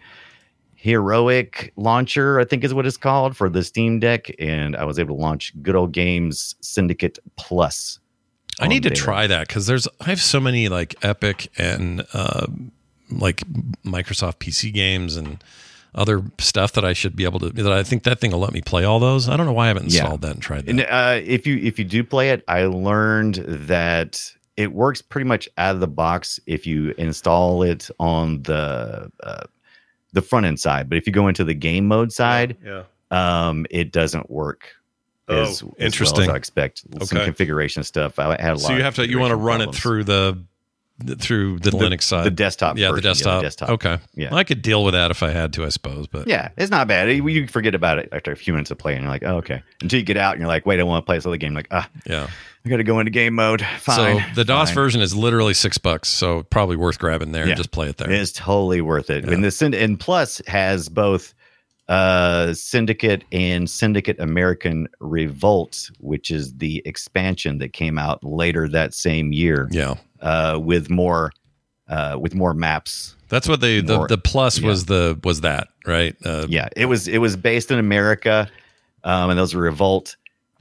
Heroic Launcher, I think is what it's called, for the Steam Deck, and I was able to launch Good Old Games Syndicate Plus.
I need to there. try that because there's I have so many like Epic and uh, like Microsoft P C games and other stuff that I should be able to. That I think that thing will let me play all those. I don't know why I haven't installed yeah. that and tried that.
And, uh, if you if you do play it, I learned that it works pretty much out of the box if you install it on the uh, the front end side. But if you go into the game mode side,
yeah,
yeah. Um, it doesn't work
Oh,
as, as
interesting.
well as I expect. Some
Okay.
configuration stuff. I had a lot.
So you
of
have to you want to
configuration
run
problems.
it through the through the,
The-
Linux side,
the desktop
Yeah, the
version, yeah, the
desktop.
desktop.
Okay.
Yeah.
Well, I could deal with that if I had to, I suppose. But
Yeah, it's not bad. You you forget about it after a few minutes of playing. You're like, oh, okay. Until you get out and you're like, wait, I want to play this other game. Like, ah,
yeah.
I got to go into game mode. Fine.
So the DOS
fine.
version is literally six bucks. So probably worth grabbing there
Yeah.
and just play it there.
It's totally worth it. And the Synd- and Plus has both uh, Syndicate and Syndicate American Revolt, which is the expansion that came out later that same year.
Yeah.
Uh, with more, uh, with more maps.
That's what they the,
More-
the plus
yeah.
was the was that, right? Uh,
Yeah, it was it was based in America, um, and those were Revolt,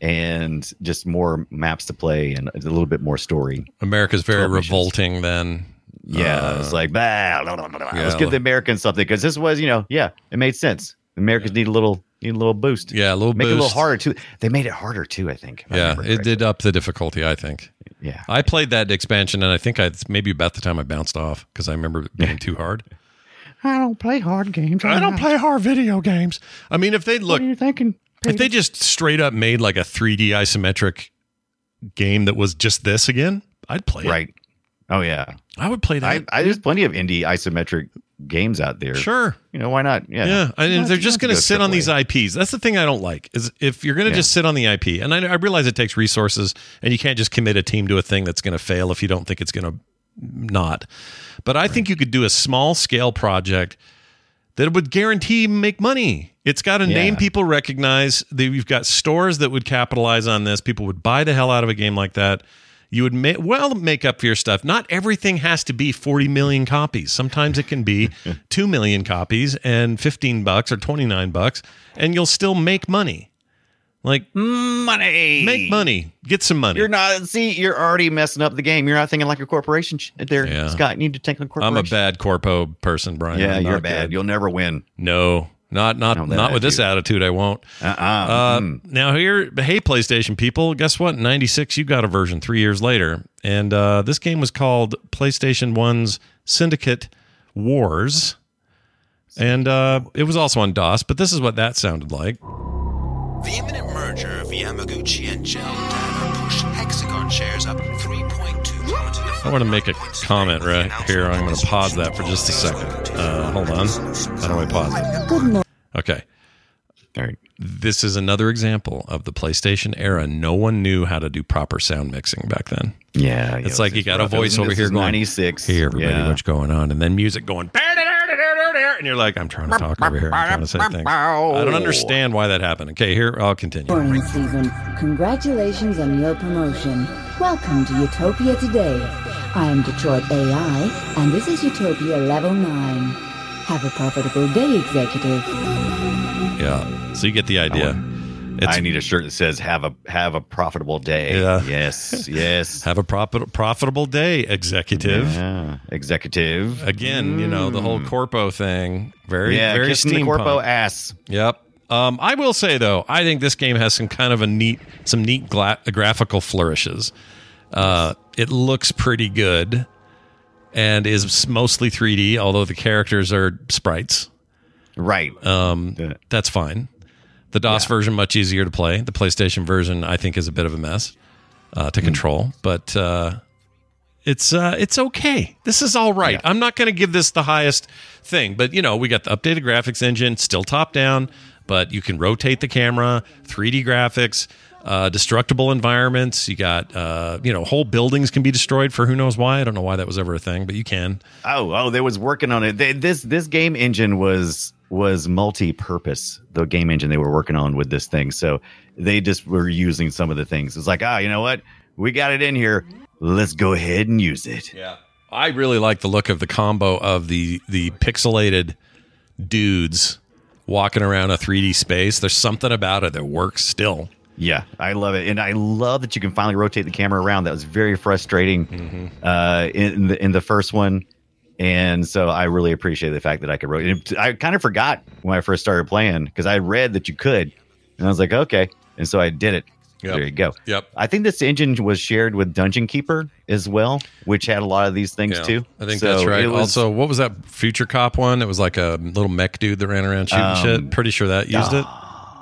and just more maps to play and a little bit more story.
America's very
twelve missions.
revolting then.
Yeah,
Uh,
it's like, bah, blah, blah, blah, blah.
yeah,
let's give the Americans something because this was, you know, yeah, it made sense. Americans need a little need a little boost.
Yeah, a little
Make it a little
boost.
harder too. They made it harder too, I think. if I
Yeah,
remember
it
correctly.
did up the difficulty, I think.
Yeah,
I played that expansion, and I think I maybe about the time I bounced off because I remember it being too hard.
I don't play hard games.
I don't play hard video games. I mean, if they look,
What are you thinking?
if they just straight up made like a three D isometric game that was just this again, I'd play it.
Right. Oh yeah.
I would play
I,
that.
I there's plenty of indie isometric games out there.
Sure.
You know why not? Yeah.
Yeah, and
Not-
they're just
not to
going to
go
sit on
triple A.
these I Ps. That's the thing I don't like. Is if you're going to
Yeah.
just sit on the I P, and I, I realize it takes resources, and you can't just commit a team to a thing that's going to fail if you don't think it's going to not. But I think you could do a small scale project that would guarantee make money. It's got a
Yeah.
name people recognize. That you've got stores that would capitalize on this. People would buy the hell out of a game like that. You would ma- well make up for your stuff. Not everything has to be forty million copies. Sometimes it can be two million copies and fifteen bucks or twenty-nine bucks, and you'll still make money. Like,
Money.
make money. Get some money.
You're not. See, you're already messing up the game. You're not thinking like a corporation sh- there,
Yeah.
Scott. You need to think like a corporation.
I'm a bad corpo person, Brian.
Yeah,
I'm
you're
not
bad.
good.
You'll never win.
No, not not
No, that
not with this attitude. I won't.
Uh-uh.
Uh,
Mm.
Now here, hey, PlayStation people, guess what? In ninety-six, you got a version three years later, and uh, this game was called PlayStation One's Syndicate Wars, and uh, it was also on DOS. But this is what that sounded like.
The imminent merger of Yamaguchi and Gel Data pushed Hexagon shares up three point two plummeted.
I want to make a comment right here. I'm going to pause that for just a second. Uh, hold on. How do I pause it? Okay.
All right.
This is another example of the PlayStation era. No one knew how to do proper sound mixing back then.
Yeah,
It's like you got a
rough. It was-
voice over
this
here
is
going,
ninety-six.
"Hey, everybody,
Yeah.
what's going on?" And then music going, and you're like, "I'm trying to talk over here. I'm trying to say things." I don't understand why that happened. Okay, here, I'll continue.
Morning, Stephen. Congratulations on your promotion. Welcome to Utopia Today. I am Detroit A I, and this is Utopia Level nine. Have a profitable day, executive.
Yeah, so you get the idea. It's,
I need a shirt that says "Have a have a profitable day."
Yeah.
Yes. Yes.
have a profit, profitable day, executive.
Yeah. Executive.
Again, you know, the whole corpo thing. Very,
Yeah.
very
Kissing the
steampunk.
corpo ass.
Yep. Um, I will say though, I think this game has some kind of a neat, some neat gla- graphical flourishes. Uh, it looks pretty good, and is mostly three D. Although the characters are sprites,
Right.
um,
The-
that's fine. The DOS version much easier to play. The PlayStation version, I think, is a bit of a mess uh, to control, but uh, it's uh, it's okay. This is all right.
Yeah.
I'm not going to give this the highest thing, but you know, we got the updated graphics engine, still top down, but you can rotate the camera, three D graphics, uh, destructible environments. You got uh, you know, whole buildings can be destroyed for who knows why. I don't know why that was ever a thing, but you can.
Oh, oh, they was working on it. They, this this game engine was was multi-purpose. The game engine they were working on with this thing, so they just were using some of the things. It's like, ah, you know what? We got it in here. Let's go ahead and use it.
Yeah, I really like the look of the combo of the the pixelated dudes walking around a three D space. There's something about it that works still.
Yeah, I love it, and I love that you can finally rotate the camera around. That was very frustrating
Mm-hmm.
uh, in the in the first one, and so I really appreciate the fact that I could rotate. I kind of forgot when I first started playing because I read that you could, and I was like, okay, and so I did it.
Yep.
There you go.
Yep.
I think this engine was shared with Dungeon Keeper as well, which had a lot of these things
Yeah,
too.
I think
So
that's right.
it was-
Also, what was that Future Cop one? It was like a little mech dude that ran around shooting
Um,
shit. Pretty sure that used it.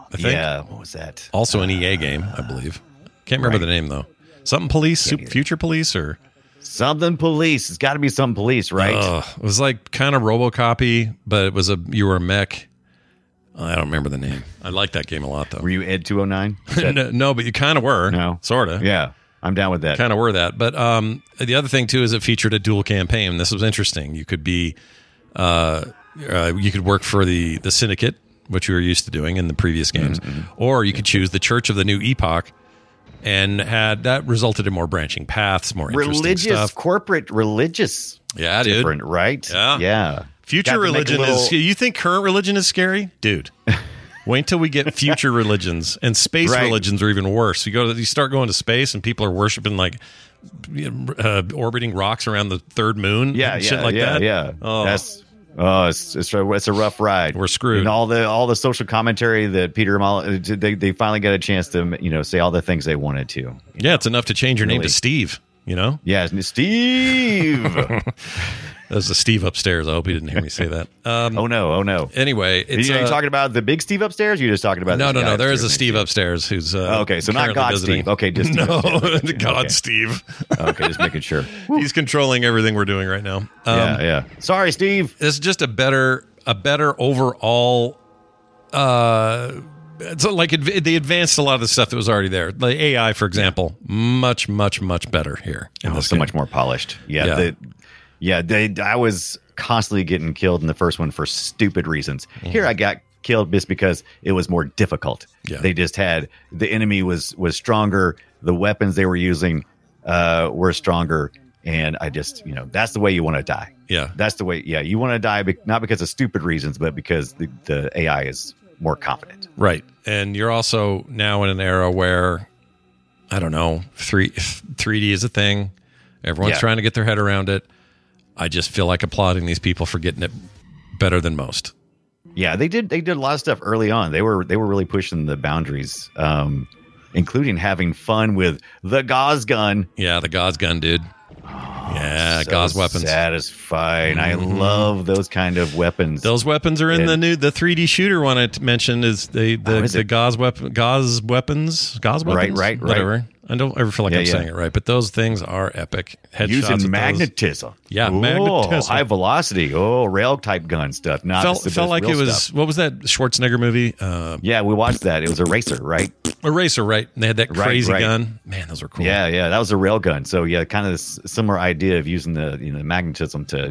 I think.
Yeah, what was that?
Also an E A game, I believe. Can't remember
right.
the name though. Something Police, Super, Future Police, or
something Police. It's got to be something Police, right?
Uh, it was like kind of RoboCopy, but it was a you were a mech. I don't remember the name. I like that game a lot though.
Were you Ed two oh nine?
no, no, but you kind of were.
No,
sort of.
Yeah, I'm down with that.
Kind of were that. But um, the other thing too is it featured a dual campaign. This was interesting. You could be, uh, uh, you could work for the the Syndicate, which you were used to doing in the previous games, mm-hmm. or you could choose the Church of the New Epoch. And had that resulted in more branching paths, more interesting
religious,
stuff.
corporate, religious.
Yeah, dude.
Different, right?
Yeah.
Yeah.
Future religion little... is. You think current religion is scary? Dude. Wait till we get future religions. And space right. religions are even worse. You go to, you start going to space and people are worshiping like uh, orbiting rocks around the third moon
yeah,
and
yeah,
shit like
yeah,
that.
Yeah.
Oh.
That's Oh, it's it's a, it's a rough ride.
We're screwed.
And all the all the social commentary that Peter Mal, they they finally got a chance to you know say all the things they wanted to.
Yeah,
know?
It's enough to change your
really.
name to Steve. You know?
Yeah, Steve.
That was the Steve upstairs. I hope he didn't hear me say that. Um,
oh no! Oh no!
Anyway,
it's, are you uh, talking about the big Steve upstairs? Or you're just talking about
no,
the
no, no. There is a
Steve
upstairs who's uh,
oh, okay. So not God
visiting.
Steve. Okay, just
no,
okay.
God
okay.
Steve.
Okay, just making sure
he's controlling everything we're doing right now. Um,
yeah, yeah. Sorry, Steve.
It's just a better, a better overall. Uh, so like it, they advanced a lot of the stuff that was already there. The A I, for example, much, much, much better here. In
oh,
this
so
game.
much more polished. Yeah,
yeah.
The, yeah. They. I was constantly getting killed in the first one for stupid reasons. Mm-hmm. Here, I got killed just because it was more difficult.
Yeah.
They just had the enemy was was stronger. The weapons they were using uh, were stronger, and I just you know that's the way you want to die.
Yeah,
that's the way. Yeah, you want to die be- not because of stupid reasons, but because the, the A I is more confident.
Right, and you're also now in an era where I don't know three three D is a thing. Everyone's
yeah.
trying to get their head around it. I just feel like applauding these people for getting it better than most.
Yeah, they did. They did a lot of stuff early on. They were they were really pushing the boundaries, um, including having fun with the Gauss gun.
Yeah, the Gauss gun, dude.
Oh,
yeah,
so
Gauss weapons.
Satisfying.
Mm-hmm.
I love those kind of weapons.
Those weapons are in
and,
the new the three D shooter one I t- mentioned. Is the the,
oh, is
the Gauss weapon Gauss weapons Gauss weapons?
Right, right, right.
Whatever. I don't ever feel like
yeah,
I'm
yeah.
saying it right, but those things are epic. Headshots
using
with
magnetism.
Those. Yeah,
Ooh,
magnetism.
high velocity. Oh, rail type gun stuff. Not
felt
the,
felt like it was
stuff.
What was that Schwarzenegger movie? Uh,
yeah, we watched that. It was Eraser, right?
Eraser, right? And they had that
Right,
crazy
right.
gun. Man, those were cool.
Yeah, yeah, that was a rail gun. So yeah, kind of this similar idea of using the you know magnetism to.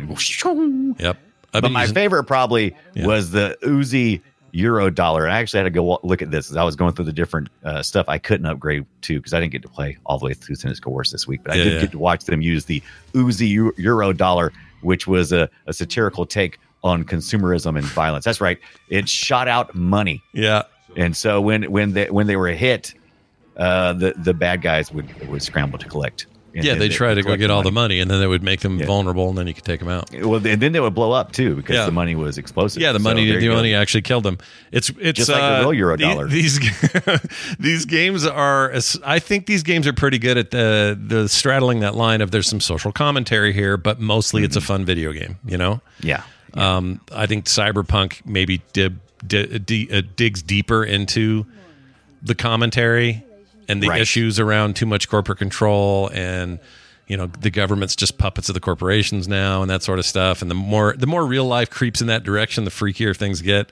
Yep.
but
I've been
my
using-
favorite probably
Yeah.
was the Uzi Euro Dollar. I actually had to go wa- look at this as I was going through the different uh, stuff I couldn't upgrade to because I didn't get to play all the way through Cynics Course this week. But I
Yeah,
did
yeah.
get to watch them use the Uzi Eu- Euro Dollar, which was a, a satirical take on consumerism and violence. That's right. It shot out money.
Yeah.
And so when when they when they were hit, uh, the the bad guys would would scramble to collect. And
Yeah,
then
they try to go
collect
get all the
money.
money, and then they would make them
Yeah.
vulnerable, and then you could take them out.
Well, and then they would blow up too because
Yeah.
the money was explosive.
Yeah, the
So
money,
there
the
you go.
money actually killed them. It's it's
Just like the
uh,
real Euro
the-
dollar.
These these games are. I think these games are pretty good at the the straddling that line of there's some social commentary here, but mostly it's a fun video game. You know.
Yeah.
Um, I think Cyberpunk maybe dib, di, di, uh, digs deeper into the commentary and the
Right.
issues around too much corporate control and. You know, the government's just puppets of the corporations now and that sort of stuff. And the more the more real life creeps in that direction, the freakier things get.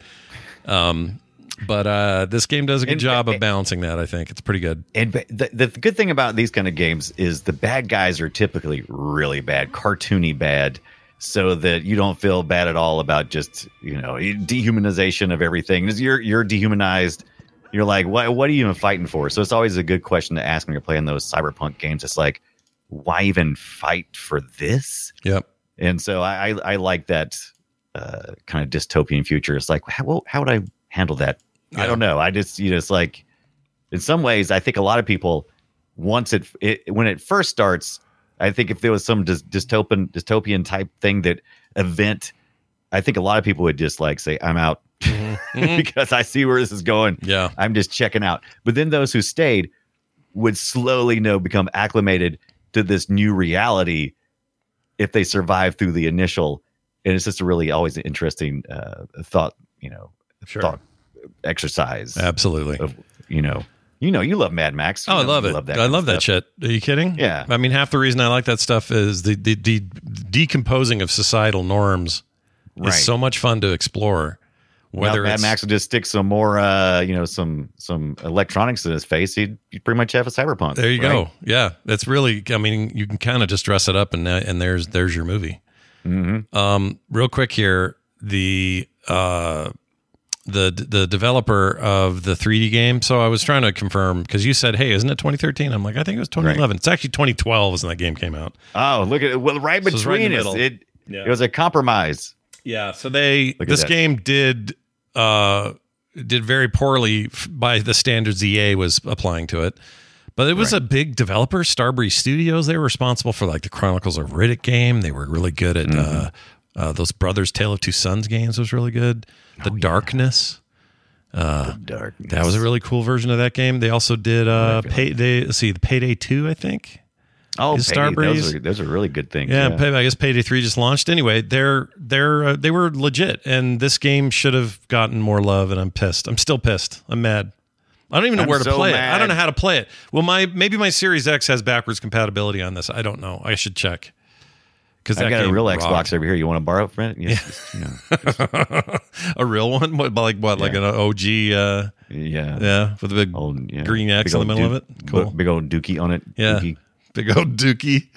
Um, but uh, this game does a good
And-
job of
and-
balancing that, I think. It's pretty good.
And ba- the, the good thing about these kind of games is the bad guys are typically really bad, cartoony bad, so that you don't feel bad at all about just, you know, dehumanization of everything. You're you're dehumanized. You're like, what, what are you even fighting for? So it's always a good question to ask when you're playing those Cyberpunk games. It's like, why even fight for this?
Yep.
And so I, I, I like that uh, kind of dystopian future. It's like, how, how would I handle that?
Yeah.
I don't know. I just, you know, it's like, in some ways, I think a lot of people, once it, it when it first starts, I think if there was some dys- dystopian, dystopian type thing that event, I think a lot of people would just like say, I'm out
Mm-hmm.
because I see where this is going.
Yeah.
I'm just checking out. But then those who stayed would slowly, you know, become acclimated to this new reality if they survive through the initial. And it's just a really always an interesting uh, thought, you know,
Sure.
thought exercise.
Absolutely.
Of, you know, you know, you love Mad Max. You
oh, I
know
love
you
it.
Love that
I love that
stuff.
shit. Are you kidding?
Yeah.
I mean, half the reason I like that stuff is the the, the decomposing of societal norms
Right.
is so much fun to explore. Whether
Mad
it's,
Max would just stick some more, uh, you know, some some electronics in his face, he'd, he'd pretty much have a cyberpunk.
There you
right?
go. Yeah, that's really. I mean, you can kind of just dress it up, and uh, and there's there's your movie.
Mm-hmm.
Um, real quick here, the uh, the the developer of the three D game. So I was trying to confirm because you said, "Hey, isn't it twenty thirteen?" I'm like, I think it was twenty eleven. Right. It's actually twenty twelve is when that game came out.
Oh, look at it! Well, right
so
between
it.
us,
Right
it
yeah.
it was a compromise.
Yeah. So they
look
this game did. Uh, did very poorly f- by the standards E A was applying to it, but it was
right.
a big developer, Starbreeze Studios. They were responsible for like the Chronicles of Riddick game. They were really good at mm-hmm. uh, uh, those Brothers Tale of Two Sons games was really good. The oh, Darkness,
yeah.
uh,
the Darkness,
that was a really cool version of that game. They also did uh, pay. They let's see, the Payday Two, I think.
Oh,
Is
Payday,
Starbreeze.
Those are, those are really good things.
Yeah,
yeah.
Pay, I guess Payday three just launched. Anyway, they're they're uh, they were legit, and this game should have gotten more love. And I'm pissed. I'm still pissed. I'm mad. I don't even know
I'm
where to
so
play
mad.
it. I don't know how to play it. Well, my maybe my Series X has backwards compatibility on this. I don't know. I should check. Because
I got a real
rocked.
Xbox over here. You want to borrow it from it? Yes,
yeah.
Just, you know,
a real one, what, like what, yeah. like an O G? Uh,
yeah,
yeah, with a big
old, yeah.
green X in the middle
du-
of it. Cool,
big old Dookie on it.
Yeah.
Dookie.
Big old Dookie.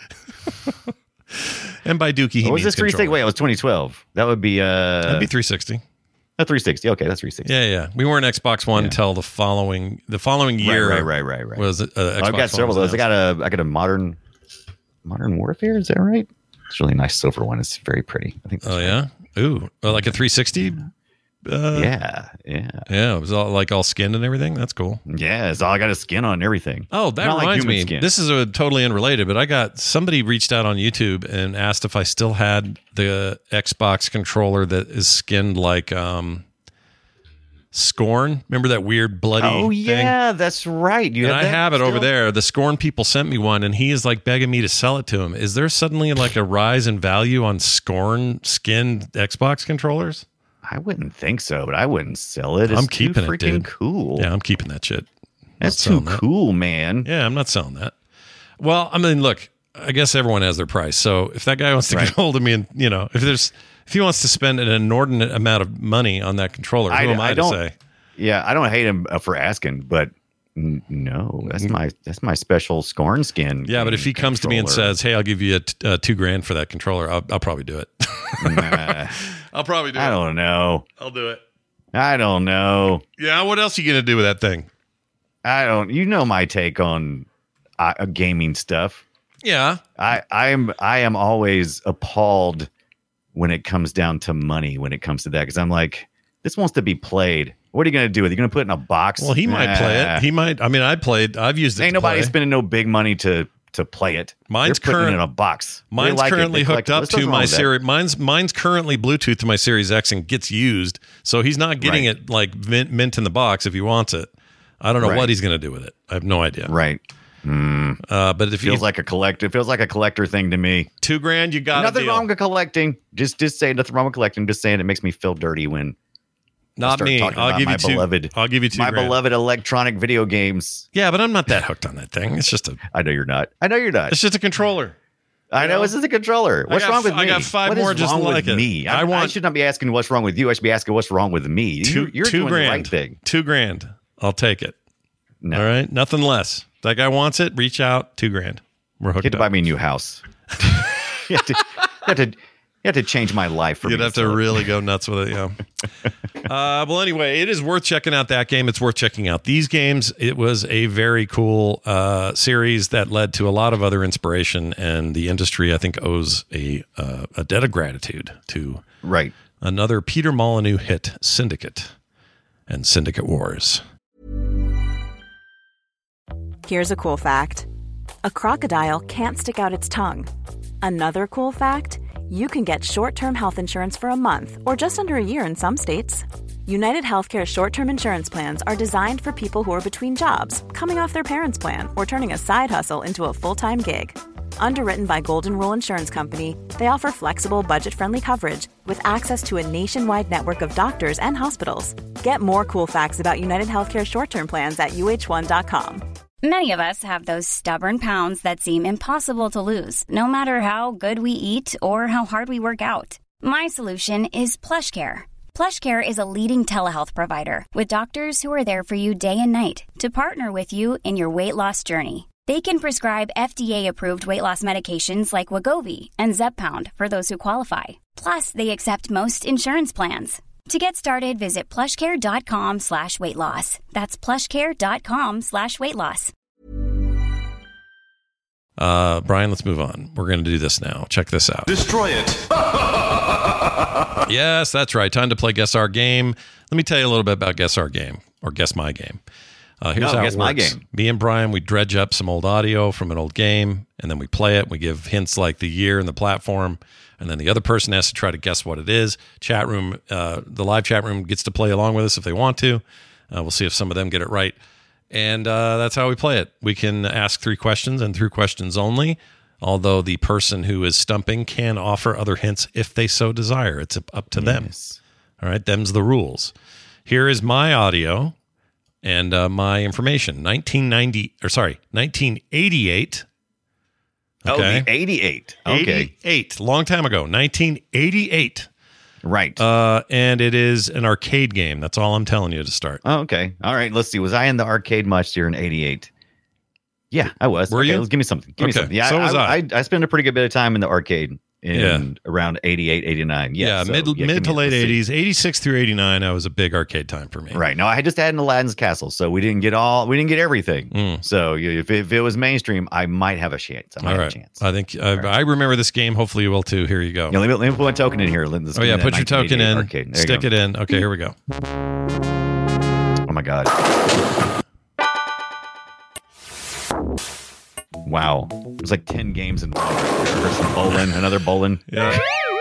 And by Dookie, he
what was
means
this three sixty?
controller.
Wait, it was twenty twelve. That would be uh
That'd be three sixty.
A three sixty. Okay, that's three sixty.
Yeah, yeah. We weren't Xbox One
Yeah.
until the following the following year.
Right, right, right, right. right.
Was uh, Xbox
I've got several of those. I got a I got a modern Modern Warfare. Is that right? It's a really nice silver one. It's very pretty. I think.
Oh yeah. Ooh, oh, like a three sixty. Uh,
yeah, yeah,
yeah. It was all like all skinned and everything. That's cool.
Yeah, it's all I got a skin on and everything.
Oh, that
Not like
reminds
human
me.
skin.
This is a totally unrelated, but I got somebody reached out on YouTube and asked if I still had the Xbox controller that is skinned like um, Scorn. Remember that weird bloody?
Oh
thing?
yeah, that's right. You
and
have
I
that
have it
still?
over there. The Scorn people sent me one, and he is like begging me to sell it to him. Is there suddenly like a rise in value on Scorn skinned Xbox controllers?
I wouldn't think so, but I wouldn't sell it. It's
I'm
too
keeping it,
freaking
dude.
cool.
Yeah, I'm keeping that shit.
That's
Not
too
selling that.
cool, man.
Yeah, I'm not selling that. Well, I mean, look, I guess everyone has their price. So if that guy wants to
Right.
get hold of me, and you know, if there's if he wants to spend an inordinate amount of money on that controller, who
I-
am I,
I
to
don't-
say?
Yeah, I don't hate him uh, for asking, but n- no, that's my that's my special Scorn skin.
Yeah, but if he comes to me and
controller.
says, "Hey, I'll give you a t- uh, two grand for that controller," I'll, I'll probably do it.
Nah,
I'll probably do
I
it.
don't know.
I'll do it.
I don't know.
Yeah, what else are you gonna do with that thing?
I don't. You know my take on uh, gaming stuff.
Yeah,
I I'm I am always appalled when it comes down to money. When it comes to that, because I'm like, this wants to be played. What are you going to do with it? You're going to put it in a box?
well, he might play
Nah.
it. He might. I mean, I played. I've used it.
Ain't
to
nobody
play.
spending no big money to to play it.
Mine's
They're putting
current-
it in a box. They
Mine's
like it.
currently
They collect
hooked
it.
up
There's
to
nothing wrong
my
with that.
Series. Mine's mine's currently Bluetooth to my Series X and gets used. So he's not getting
Right.
it like mint, mint in the box if he wants it. I don't know
Right.
what he's going to do with it. I have no idea.
Right. Mm.
Uh, but if you
Feels like a collector. It feels like a collector thing to me.
two grand, you got
Nothing
a deal.
wrong with collecting. Just just saying nothing wrong with collecting. Just saying it makes me feel dirty when I
Not
start
me.
talking
I'll
about
give
my
you two.
beloved.
I'll give you two.
my
grand.
beloved electronic video games.
Yeah, but I'm not that hooked on that thing. It's just a.
I know you're not. I know you're not.
It's just a controller.
I know
know?
this is a controller. What's
got
wrong with
f-
me?
I got five
What is
more just
wrong
like
with
it.
me.
I
I,
want-
I should not be asking what's wrong with you. I should be asking what's wrong with me.
Two,
you, you're
two
doing
grand.
the right thing.
Two grand. I'll take it.
No.
All right, nothing less. That guy wants it. Reach out. Two grand. We're
You
hooked
have to
up.
buy me a new house. you, have to, you, have to, you have to change my life for
You'd
me.
have to
sell it.
really go nuts with it, yeah. uh, well, anyway, it is worth checking out that game. It's worth checking out these games. It was a very cool uh, series that led to a lot of other inspiration, and the industry, I think, owes a uh, a debt of gratitude to
Right.
another Peter Molyneux hit, Syndicate and Syndicate Wars.
Here's a cool fact. A crocodile can't stick out its tongue. Another cool fact, you can get short-term health insurance for a month or just under a year in some states. United Healthcare short-term insurance plans are designed for people who are between jobs, coming off their parents' plan, or turning a side hustle into a full-time gig. Underwritten by Golden Rule Insurance Company, they offer flexible, budget-friendly coverage with access to a nationwide network of doctors and hospitals. Get more cool facts about United Healthcare short-term plans at U H one dot com.
Many of us have those stubborn pounds that seem impossible to lose, no matter how good we eat or how hard we work out. My solution is PlushCare. PlushCare is a leading telehealth provider with doctors who are there for you day and night to partner with you in your weight loss journey. They can prescribe F D A-approved weight loss medications like Wegovy and Zepbound for those who qualify. Plus, they accept most insurance plans. To get started, visit plushcare.com slash weight loss. That's plushcare.com slash weight loss.
Uh, Brian, let's move on. We're going to do this now. Check this out.
Destroy it.
Yes, that's right. Time to play Guess Our Game. Let me tell you a little bit about Guess Our Game, or Guess My Game. Uh, here's
no,
how
guess
it
my
works.
game.
Me and Brian, we dredge up some old audio from an old game, and then we play it. We give hints like the year and the platform, and then the other person has to try to guess what it is. Chat room, uh, the live chat room gets to play along with us if they want to. Uh, we'll see if some of them get it right. And uh, that's how we play it. We can ask three questions and three questions only, although the person who is stumping can offer other hints if they so desire. It's up to them.
Yes.
All right, them's the rules. Here is my audio and uh, my information. nineteen ninety, or sorry, nineteen eighty-eight. Okay.
Oh, the eighty-eight. Okay.
eighty-eight, long time ago, nineteen eighty-eight.
Right.
Uh, and it is an arcade game. That's all I'm telling you to start.
Oh, okay. All right. Let's see. Was I in the arcade much here in eighty-eight? Yeah, I was.
Were
okay,
you?
Let's give me something. Give
Okay,
me something. Yeah,
so was I.
I, I spent a pretty good bit of time in the arcade in
Yeah.
around eighty-eight, eighty-nine. Yeah,
Yeah,
so,
mid
yeah,
mid
give
to
me-
late
let's see.
eighties, eighty-six through eighty-nine. I was a big arcade time for me.
Right. No, I had just had an Aladdin's Castle, so we didn't get all, we didn't get everything.
Mm.
So you- if, if it was mainstream, I might have a chance. I might
All
have
right.
a chance.
I think I, I remember this game. Hopefully you will too. Here you go.
Yeah, let, me, let me put my token in here. Let- let's
Oh
get
yeah,
that
put your token in.
nineteen eighty-eight arcade. There you
Stick
go.
it in. Okay, here we go.
Oh my God. Wow. It was like ten games in one. There's some bowling, another bowling.
Yeah.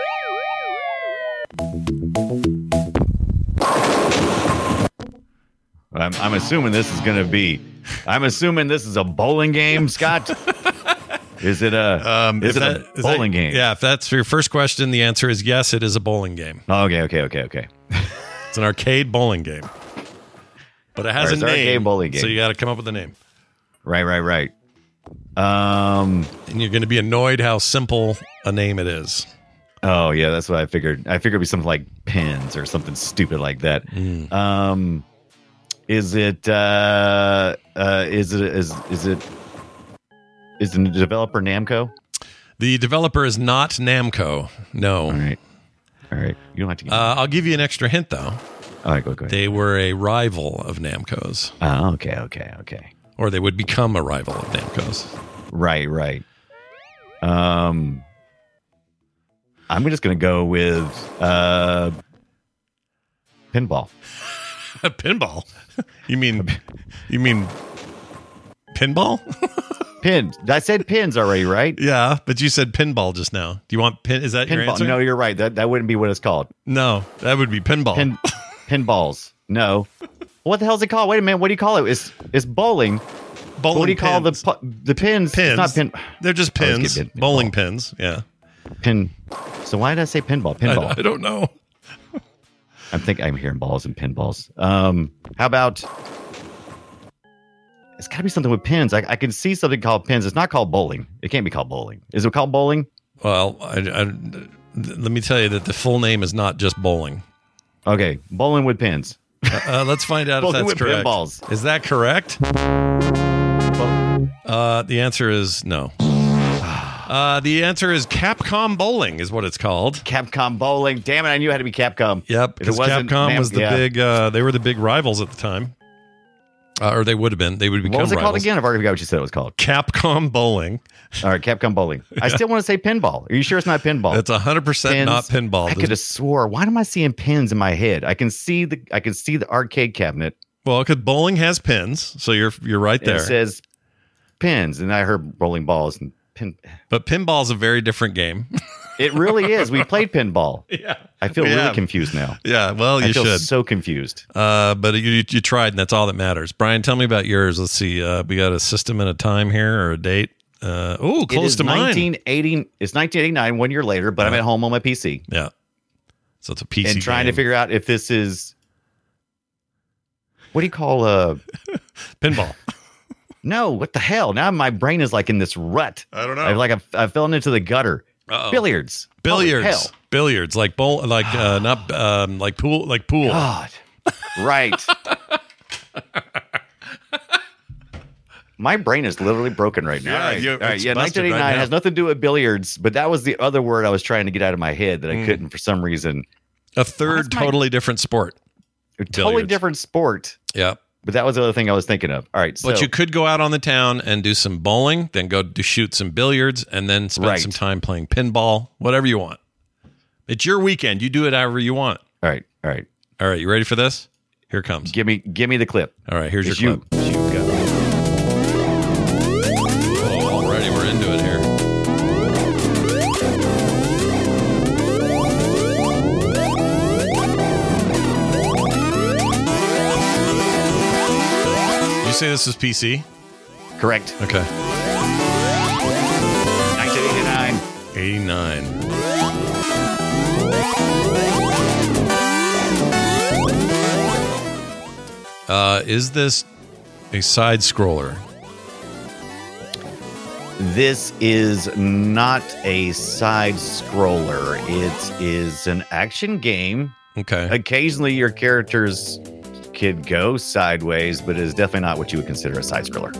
I'm, I'm assuming this is going to be, I'm assuming this is a bowling game, Scott. Is it a,
Um,
is
if
it
that-
a
is
bowling
that-
game?
Yeah, if that's your first question, the answer is yes, it is a bowling game.
Oh, okay, okay, okay, okay.
It's an arcade bowling game. But it has
Or
a
it's an
name,
arcade bowling game.
so you got to come up with a name.
Right, right, right. Um.
And you're going to be annoyed how simple a name it is.
Oh yeah, that's what I figured. I figured it'd be something like pins or something stupid like that.
Mm.
Um, is it? Uh, uh, is it? Is is it? Is the developer Namco?
The developer is not Namco. No.
All right, all right. You don't have to. Give
Uh, I'll give you an extra hint, though.
all right, go go ahead.
They were a rival of Namco's,
Oh, okay, okay, okay.
or they would become a rival of Namco's.
Right, right. Um, I'm just gonna go with uh, pinball.
Pinball? You mean you mean pinball?
Pins. I said pins already, right?
Yeah, but you said pinball just now. Do you want pin? Is that your
Pinball.
answer?
No, you're right. That that wouldn't be what it's called.
No, that would be pinball.
Pin pinballs. No. What the hell's it called? Wait a minute. What do you call it? It's it's bowling.
Bowling
what do you call the
pins.
pu- the pins?
Pins.
It's not pin.
They're just
I always
pins.
get pin-
Bowling
pinball.
pins. Yeah.
Pin. So why did I say pinball? Pinball.
I, I don't know.
I think I'm hearing balls and pinballs. Um, how about? It's got to be something with pins. I, I can see something called pins. It's not called bowling. It can't be called bowling. Is it called bowling?
Well, I, I, let me tell you that the full name is not just bowling.
Okay, bowling with pins.
Uh, let's find out if
Bowling
that's
with
correct.
pinballs.
Is that correct? Uh, the answer is no. Uh, the answer is Capcom Bowling is what it's called.
Capcom Bowling. Damn it! I knew it had to be Capcom.
Yep,
If it
because
wasn't
Capcom
Nam-
was the
yeah.
big. Uh, they were the big rivals at the time, uh, or they would have been. They would become
What was it called
rivals.
again? I've already forgot what you said it was called.
Capcom Bowling.
All right, Capcom Bowling. I still want to say pinball. Are you sure it's not pinball?
It's a hundred percent
Pins.
not pinball.
I could have swore. Why am I seeing pins in my head? I can see the I can see the arcade cabinet.
Well, because bowling has pins, so you're you're right
And
there.
it says pins, and I heard bowling balls and pin.
But pinball's a very different game.
It really is. We played pinball.
Yeah,
I feel
we
really
have.
confused now.
Yeah, well, you
I feel
should.
so confused.
Uh, but you, you you tried, and that's all that matters. Brian, tell me about yours. Let's see. Uh, we got a system and a time here, or a date. Uh, oh,
It
close
is
to mine.
nineteen eighty. It's nineteen eighty-nine, one year later, but I'm at home on my P C.
Yeah. So it's a P C
and trying
game.
to figure out if this is what do you call a
pinball?
No, what the hell? Now my brain is like in this rut.
I don't know.
I've like I've, I've fallen into the gutter.
Uh-oh.
Billiards,
Billiards,
Holy hell.
billiards, like bowl, like uh, not um, like pool, like pool.
God, right. My brain is literally broken right now.
Yeah,
All right.
you-
All right,
it's
yeah,
busted
nineteen eighty-nine
right now.
has nothing to do with billiards, but that was the other word I was trying to get out of my head that I
Mm.
couldn't for some reason.
A third
What's my-
totally different sport.
A totally
Billiards.
different sport.
Yeah.
But that was the other thing I was thinking of. All right, so
But you could go out on the town and do some bowling, then go to shoot some billiards, and then spend
Right.
some time playing pinball, whatever you want. It's your weekend. You do it however you want.
All right, all right.
All right, you ready for this? Here it comes.
Give me give me the clip.
All right, here's
It's
your
you.
clip.
It's you go.
Oh, already we're into it here. You say this is P C?
Correct.
Okay.
nineteen eighty-nine.
eighty-nine. Uh, is this a side scroller?
This is not a side scroller. It is an action game.
Okay.
Occasionally your characters could go sideways, but it is definitely not what you would consider a side scroller.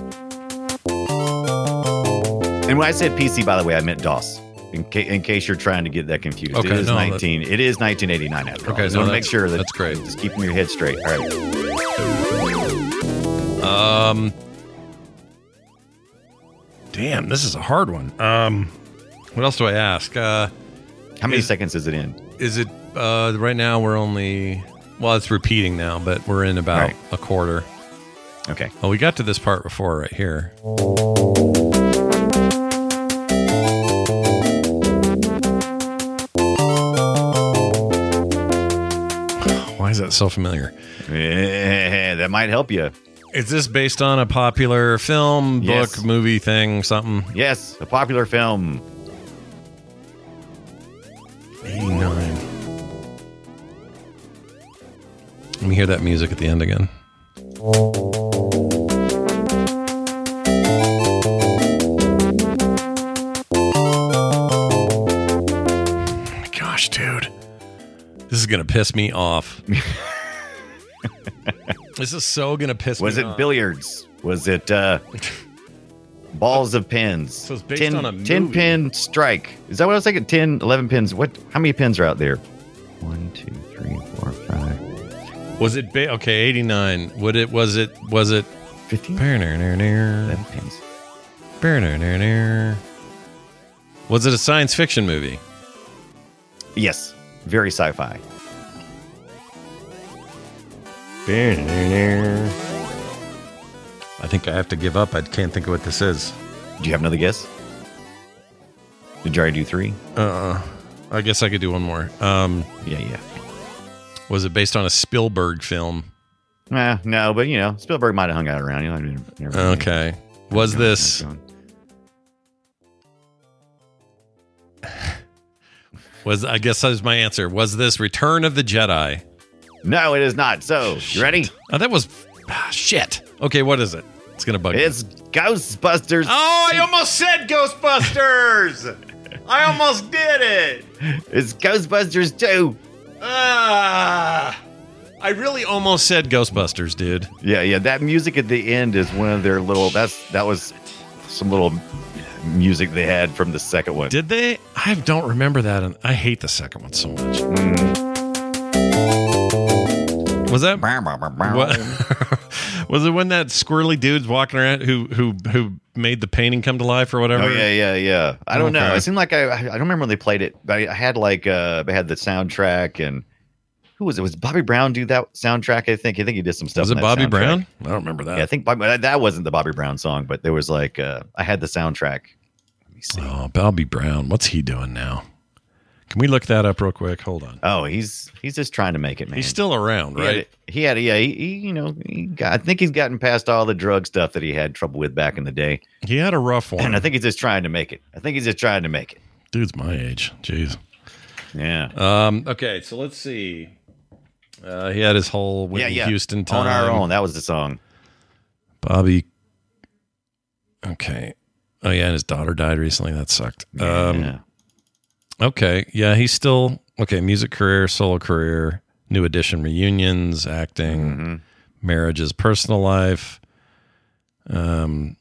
And when I said P C, by the way, I meant DOS. In, ca- in case you're trying to get that confused,
Okay,
it is
no, that-
nineteen. It is nineteen eighty-nine after all.
Okay,
I just
no,
want to make
that's-
sure that
that's great.
Just keeping your head straight. All right.
Um. Damn, this is a hard one. Um, what else do I ask? Uh,
How many
is,
seconds is it in?
Is it uh, right now? We're only well, it's repeating now, but we're in about
Right.
a quarter.
Okay.
Well, we got to this part before, right here. Why is that so familiar?
Yeah, that might help you.
Is this based on a popular film, book,
Yes.
movie thing, something?
Yes, a popular film.
eighty-nine. Let me hear that music at the end again. Gosh, dude. This is going to piss me off. This is so going to piss
Was
me
it
off.
billiards? Was it uh, balls of pins?
So it's based
ten,
on a
ten
movie.
pin strike. Is that what I was thinking? ten, eleven pins. What? How many pins are out there? One, two, three, four, five.
Was it ba- okay? eighty-nine. Would it? Was it? Was it?
fifteen?
eleven
pins.
Was it a science fiction movie?
Yes. Very sci-fi.
I think I have to give up. I can't think of what this is.
Do you have another guess? Did you already do three?
Uh, I guess I could do one more. Um,
yeah, yeah.
Was it based on a Spielberg film?
Eh, no, but you know, Spielberg might have hung out around. You know, I mean, never know.
Okay. Was this? Was I guess that was my answer. Was this Return of the Jedi?
No, it is not. So, you ready?
Oh, that was ah, shit. Okay, what is it? It's gonna bug
It's Ghostbusters.
Oh, I almost said Ghostbusters. I almost did it.
It's Ghostbusters two.
Ah, I really almost said Ghostbusters, dude.
Yeah, yeah. That music at the end is one of their little. That's that was some little music they had from the second one.
Did they? I don't remember that. And I hate the second one so much.
Mm.
Was that? What, was it when that squirrely dude's walking around who who who made the painting come to life or whatever?
Oh yeah, yeah, yeah. I don't know.
Okay.
It seemed like I I don't remember when they played it. But I had like uh, I had the soundtrack and who was it? Was Bobby Brown do that soundtrack? I think. I think he did some stuff.
Was
on
it
that
Bobby
soundtrack.
Brown? I don't remember that.
Yeah, I think Bobby, that wasn't the Bobby Brown song, but there was like uh, I had the soundtrack. Let me see.
Oh, Bobby Brown. What's he doing now? Can we look that up real quick? Hold on.
Oh, he's he's just trying to make it, man.
He's still around,
He had
right?
a- He had, a, yeah, he, he, you know, he got, I think he's gotten past all the drug stuff that he had trouble with back in the day.
He had a rough one.
And I think he's just trying to make it. I think he's just trying to make it.
Dude's my age. Jeez.
Yeah.
Um, okay, so let's see. Uh, he had his whole Whitney
yeah, yeah.
Houston time.
On Our Own. That was the song.
Bobby. Okay. Oh, yeah, and his daughter died recently. That sucked.
Yeah.
Um, okay. Yeah, he's still, okay, music career, solo career, New Edition reunions, acting,
Mm-hmm.
marriages, personal life. Um,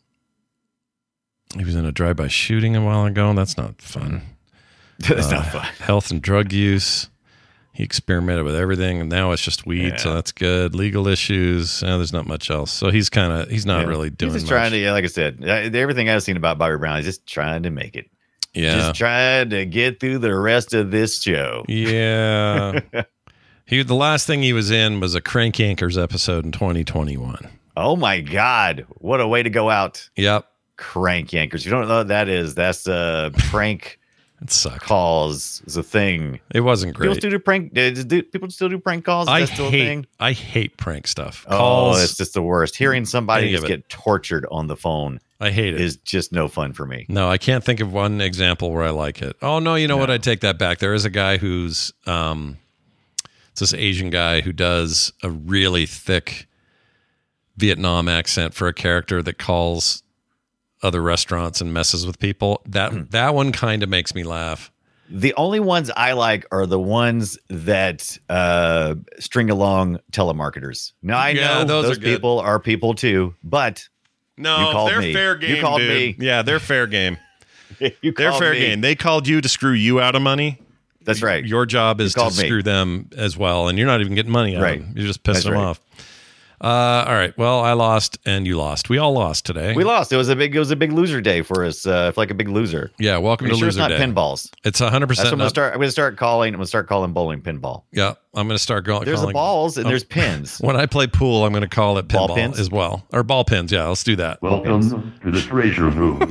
he was in a drive-by shooting a while ago. That's not fun.
That's
Uh,
not fun.
Health and drug use. He experimented with everything, and now it's just weed,
Yeah.
so that's good. Legal issues. Uh, there's not much else. So he's kind of he's not
Yeah.
really doing
He's just
much.
trying to, yeah, like I said, uh, everything I've seen about Bobby Brown is just trying to make it.
Yeah.
Just trying to get through the rest of this show.
Yeah. he the last thing he was in was a Crank Yankers episode in twenty twenty-one.
Oh my God. What a way to go out.
Yep.
Crank Yankers. You don't know what that is. That's a prank
It sucked.
calls is a thing.
It wasn't
People
great.
still do prank. uh, do- People still do prank calls. Is
I
that still a
hate
thing?
I hate prank stuff.
Oh,
Calls.
it's just the worst. Hearing somebody
Any of
just
it.
get tortured on the phone
I hate it.
is just no fun for me.
No, I can't think of one example where I like it. Oh no, you know what?
No.
I take that back. There is a guy who's um it's this Asian guy who does a really thick Vietnam accent for a character that calls other restaurants and messes with people. That that one kind of makes me laugh.
The only ones I like are the ones that uh, string along telemarketers. Now I
Yeah,
know
those
those,
are good.
people are people too, but
No,
You called
they're
me.
fair
You
game.
called
dude.
me.
Yeah, they're fair game.
you
They're
called
fair
me.
game. They called you to screw you out of money.
That's right.
Your job is to
called me.
screw them as well, and you're not even getting money out
Right.
of them. You're just pissing
That's
them
right.
off. Uh, all right. Well, I lost and you lost. We all lost today.
We lost. It was a big. It was a big loser day for us. Uh, like a big loser.
Yeah. Welcome
Are you
to
sure
Loser
it's not
Day.
pinballs.
It's one hundred
That's what
percent
I'm gonna
up.
start. I'm gonna start calling. I'm gonna start calling bowling pinball.
Yeah. I'm going to start going.
There's the
calling,
balls and
um,
there's pins.
When I play pool, I'm going to call it
Ball
pinball
pins?
as well. Or ball pins. Yeah. Let's do that.
Welcome to the treasure room.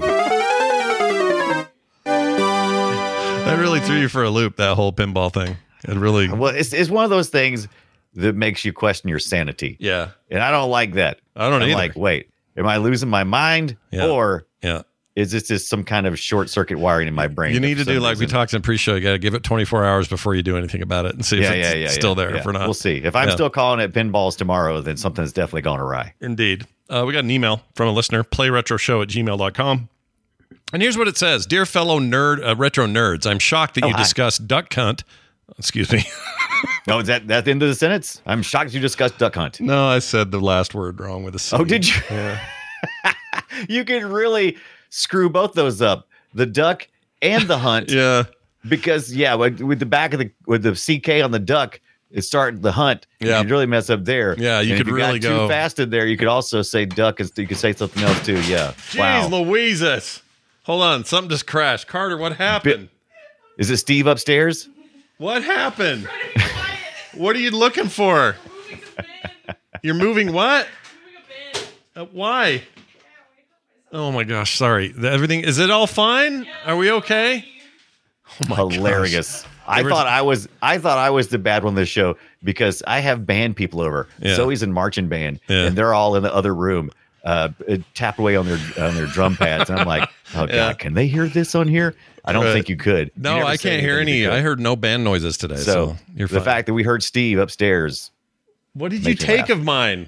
That really threw you for a loop, that whole pinball thing. It really.
Well, it's it's one of those things that makes you question your sanity.
Yeah.
And I don't like that.
I don't
I'm
either.
like, wait, am I losing my mind,
Yeah.
or
Yeah.
is this just some kind of short circuit wiring in my brain?
You
that
need
for
to do
some
like we
reason-
talked in pre-show. You got to give it twenty-four hours before you do anything about it and see
Yeah,
if it's
yeah, yeah,
still
yeah,
there.
yeah.
If we're not,
We'll see. If I'm
Yeah.
still calling it pinballs tomorrow, then something's definitely gone awry.
Indeed. Uh, we got an email from a listener, playretroshow at gmail dot com. And here's what it says. Dear fellow nerd, uh, retro nerds, I'm shocked that
Oh,
you
hi.
discussed Duck Hunt. Excuse me.
No, is that that's the end of the sentence? I'm shocked you discussed duck hunt.
No, I said the last word wrong with a C.
Oh, did you?
Yeah.
You can really screw both those up, the duck and the hunt.
Yeah.
Because yeah, with, with the back of the with the C K on the duck, it started the hunt.
Yeah.
You could really mess up there.
Yeah, you
And if
could really
got
go-
too fast in there. You could also say duck. Is you could say something else too. Yeah.
Jeez
Wow.
Louises. Hold on. Something just crashed. Carter, what happened?
Is it Steve upstairs?
What happened? What are you looking for? You're moving what? Uh, why? Oh my gosh, sorry. The- Everything is it all fine? Are we okay? Oh my
Hilarious.
gosh.
I
There was-
thought I was I thought I was the bad one on this show because I have band people over.
Yeah.
Zoe's in marching band,
Yeah.
and they're all in the other room, uh, tapped away on their on their drum pads, and I'm like, oh god,
Yeah.
can they hear this on here? I don't
Right.
think you could. You
No,
never
I
said
can't hear
anything if
any.
you
I
could.
heard no band noises today, so,
So,
you're
the
fine.
fact that we heard Steve upstairs.
What did you
Make you
take
laugh.
of mine?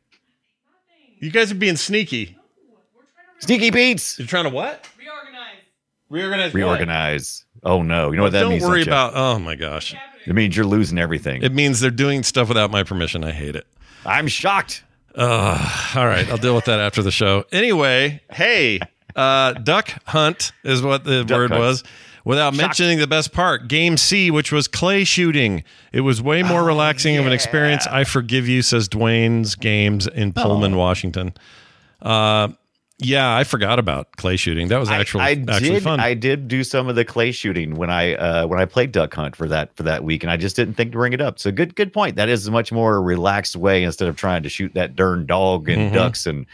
You guys are being sneaky.
Sneaky Beats.
You're trying to what? Reorganize. what?
Reorganize. Oh no, you know what that
Don't
means?
worry
don't you?
about. Oh my gosh.
It means you're losing everything.
It means they're doing stuff without my permission. I hate it.
I'm shocked.
Uh, all right, I'll deal with that after the show. Anyway, hey, uh, duck hunt is what the
Duck
word
hunt.
was. Without
Shocked.
mentioning the best part, Game C, which was clay shooting. It was way more
Oh,
relaxing of an
yeah.
experience. I forgive you, says Dwayne's Games in Pullman, Washington. Uh, yeah, I forgot about clay shooting. That was actual,
I, I
actually
did.
fun.
I did do some of the clay shooting when I uh, when I played duck hunt for that for that week, and I just didn't think to bring it up. So good, good point. That is a much more relaxed way instead of trying to shoot that darn dog and
Mhm.
ducks and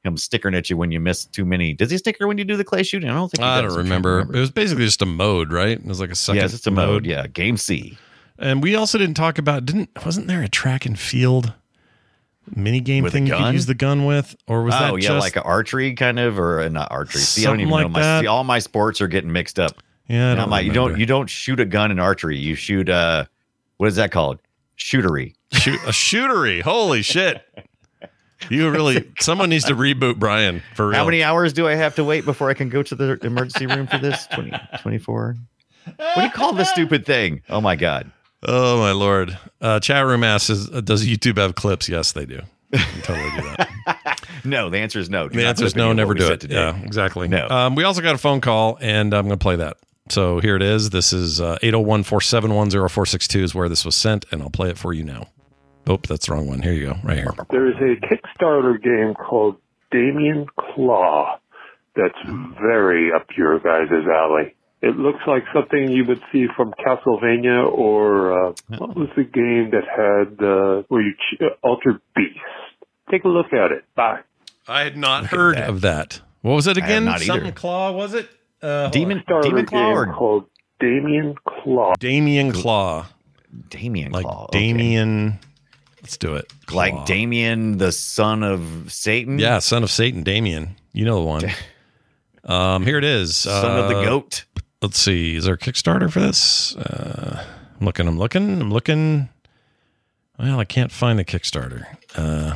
comes stickering at you when you miss too many. Does he sticker when you do the clay shooting? I don't think he
I
does.
don't remember. remember. It was basically just a mode, right? It was like a second
Yes, it's a mode. mode. Yeah, game C.
And we also didn't talk about, didn't wasn't there a track and field mini game
with
thing you could use the gun with? Or was
oh,
that
yeah,
just
like an archery kind of, or uh, not archery. See, I don't even
like
know. My, see, all my sports are getting mixed up.
Yeah, I don't
my, you don't
remember.
you don't shoot a gun in archery. You shoot uh what is that called? Shootery.
Shoot a shootery. Holy shit. You really, someone needs to reboot Brian for real.
How many hours do I have to wait before I can go to the emergency room for this? twenty, twenty-four What do you call this stupid thing? Oh my God.
Oh my Lord. Uh, chat room asks, does YouTube have clips? Yes, they do. You can totally do that.
No, the answer is no. Do
the
not
answer is
clip any
no,
of
never
what we
do
said
it.
today.
Yeah, exactly.
No.
Um, we also got a phone call, and I'm going to play that. So here it is. This is uh, eight oh one, four seven one, oh four six two is where this was sent, and I'll play it for you now. Oh, that's the wrong one. Here you go, right here.
There is a Kickstarter game called Damien Claw that's very up your guys' alley. It looks like something you would see from Castlevania, or uh, what was the game that had uh, where you ch- uh, altered beasts? Take a look at it. Bye.
I had not look heard that. of that. What was it again? Something Claw, was it? Uh,
Demon,
Starter
Demon Claw
game
or
called Damien Claw.
Damien Claw.
Damien
like
Claw.
Damien. Okay. Let's do it. Claw.
Like Damien, the son of Satan?
Yeah, son of Satan, Damien. You know the one. um, here it is.
Son
uh,
of the goat.
Let's see. Is there a Kickstarter for this? Uh, I'm looking. I'm looking. I'm looking. Well, I can't find the Kickstarter. Uh,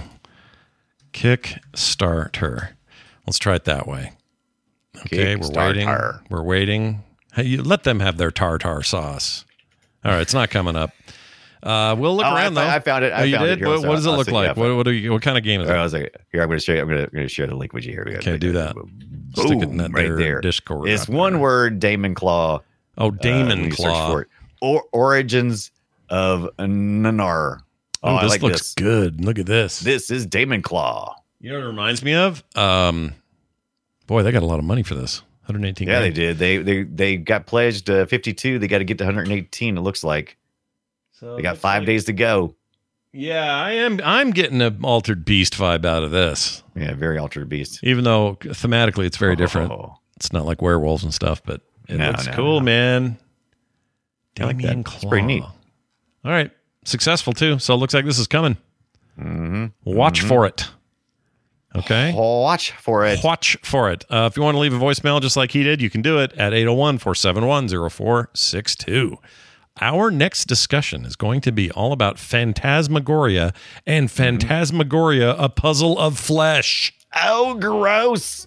Kickstarter. Let's try it that way. Okay, we're waiting. We're waiting. Hey, you let them have their tartar sauce. All right, it's not coming up. Uh, we'll look
oh,
around
I,
though.
I found it. I
oh, you
found
did.
It. Here,
what, what does it
I'll
look
see,
like?
yeah,
what what, are you, what kind of game is it?
I was like, here, I'm going to show you. I'm going to share the link with you here.
Okay, do that.
Boom,
Stick it in that
right
there
there.
Discord.
It's one
there.
word. Damon Claw.
Oh, Damon
uh,
Claw.
For it. Or Origins of Nanar.
Oh,
Oh,
this
I like
looks
this.
good. Look at this.
This is Damon Claw.
You know what it reminds me of? Um, boy, they got a lot of money for this. one hundred eighteen
Yeah,
grand.
they did. They they they got pledged uh, fifty-two. They got to get to one hundred eighteen. It looks like
So
they got five days to go.
Yeah, I am. I'm getting an Altered Beast vibe out of this.
Yeah, very Altered Beast.
Even though thematically it's very different.
Oh.
It's not like werewolves and stuff, but it
No,
looks
no,
cool,
no.
man.
I like
Damien
that.
Claw.
It's pretty neat.
All right, successful too. So it looks like this is coming.
Mm-hmm.
Watch
mm-hmm.
for it. Okay.
Watch for it.
Watch for it. Uh, if you want to leave a voicemail just like he did, you can do it at eight oh one, four seven one, oh four six two. Our next discussion is going to be all about Phantasmagoria and Phantasmagoria, a puzzle of flesh.
Oh, gross.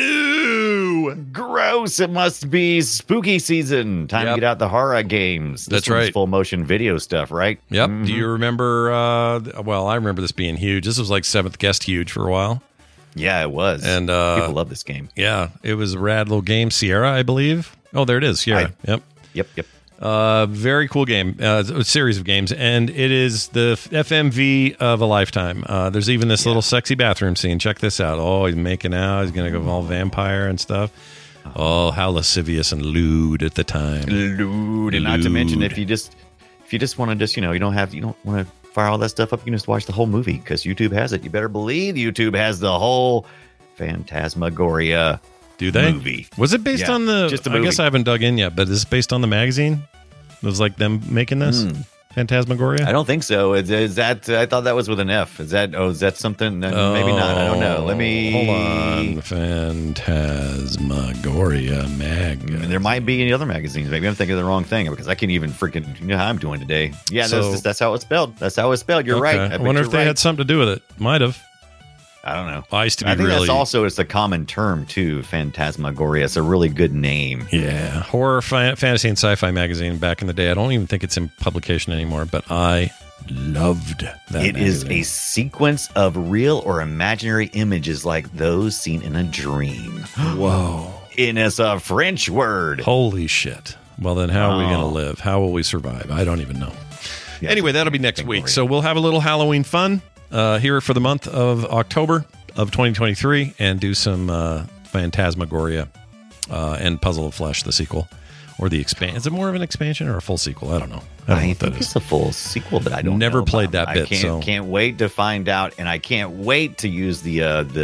Ew.
Gross. It must be spooky season. Time
Yep.
to get out the horror games. This
That's
one's
right.
full motion video stuff, right?
Yep.
Mhm.
Do you remember? Uh, well, I remember this being huge. This was like seventh guest huge for a while.
Yeah, it was.
And uh,
people love this game.
Yeah, it was a rad little game. Sierra, I believe. Oh, there it is. Sierra.
I-
yep.
Yep, yep.
Uh, very cool game, uh, a series of games, and it is the F M V of a lifetime. Uh, there's even this yeah. little sexy bathroom scene. Check this out. Oh, he's making out. He's gonna go all vampire and stuff. Oh, how lascivious and lewd at the time.
Lewd, and not to mention if you just if you just want to just you know you don't have you don't want to fire all that stuff up. You can just watch the whole movie because YouTube has it. You better believe YouTube has the whole Phantasmagoria.
Do they?
Movie.
Was it based
Yeah,
on the?
just the
I
movie.
guess I haven't dug in yet, but is it based on the magazine? It was like them making this
Mm.
Phantasmagoria.
I don't think so. Is, is that? I thought that was with an F. Is that? Oh, is that something? Uh, maybe not. I don't know. Let me
hold on. Phantasmagoria mag.
There might be any other magazines. Maybe I'm thinking of the wrong thing because I can't even freaking. You know how I'm doing today. Yeah,
So-
that's, that's how it's spelled. That's how it's spelled. You're
Okay.
right.
I,
bet
wonder
you're
if they
right.
had something to do with it. Might have.
I don't know.
I used to be
I think
really
that's also it's a common term too. Phantasmagoria. It's a really good name.
Yeah, horror, fa- fantasy, and sci-fi magazine back in the day. I don't even think it's in publication anymore, but I loved that.
It is
magazine.
a sequence of real or imaginary images like those seen in a dream.
Whoa.
And it's a French word.
Holy shit. Well, then how are we going to
Oh.
live? How will we survive? I don't even know.
Yeah,
anyway, that'll be next week. So we'll have a little Halloween fun uh, here for the month of October of twenty twenty-three and do some uh, Phantasmagoria uh, and Puzzle of Flesh, the sequel. Or the expansion. Is it more of an expansion or a full sequel? I don't know. I don't know
I
what that
think
is.
it's a full sequel, but I don't
Never
know
played
about
that
it.
bit,
I can't,
so-
can't wait to find out, and I can't wait to use the uh, the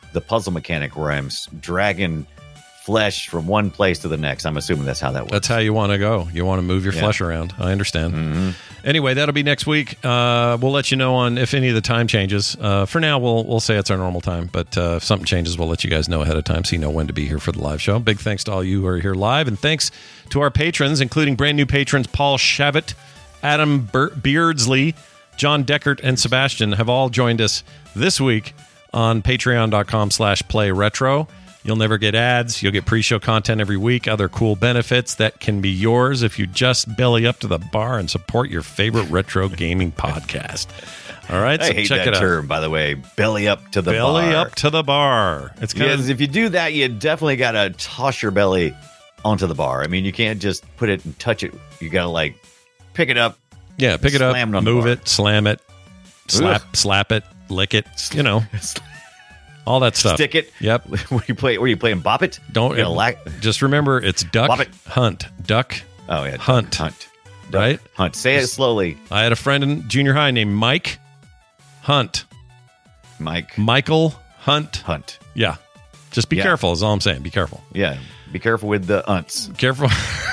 the puzzle mechanic where I'm s- dragging flesh from one place to the next. I'm assuming that's how that works.
That's how you want to go. You want to move your
Yeah.
flesh around. I understand.
Mm-hmm.
Anyway, that'll be next week. Uh, we'll let you know on if any of the time changes. Uh, for now, we'll we'll say it's our normal time. But uh, if something changes, we'll let you guys know ahead of time so you know when to be here for the live show. Big thanks to all you who are here live. And thanks to our patrons, including brand new patrons Paul Shavit, Adam Ber- Beardsley, John Deckert, and Sebastian have all joined us this week on patreon.com slash play retro. You'll never get ads. You'll get pre-show content every week, other cool benefits that can be yours if you just belly up to the bar and support your favorite retro gaming podcast. All right,
I
so
hate
check
that
it out.
term, by the way. Belly up to the
belly
bar.
up to the bar. It's kind
Because
of
if you do that, you definitely got to toss your belly onto the bar. I mean, you can't just put it and touch it. You got to like pick it up.
yeah, pick it up,
slam it on the
move
bar.
it, slam it, slap,
Ugh.
slap it, lick it. You know, all that stuff.
Stick it.
Yep.
Where you play? Where you playing? Bop it.
Don't
You gonna lack-
just remember it's duck
Bop it.
hunt, duck
Oh yeah,
hunt,
hunt,
right?
hunt. Say it slowly,
I had a friend in junior high named Mike Hunt.
Mike.
Michael Hunt.
Hunt.
Yeah. Just be
Yeah.
careful is all I'm saying. Be careful.
Yeah. Be careful with the unts.
Careful.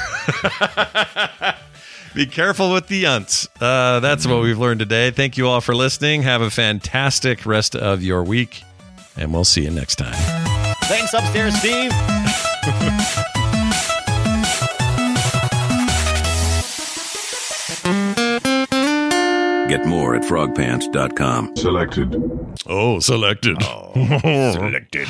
Be careful with the unts. Uh, that's what we've learned today. Thank you all for listening. Have a fantastic rest of your week, and we'll see you next time.
Thanks, upstairs, Steve.
Get more at frog pants dot com. Selected.
Oh, selected.
Selected.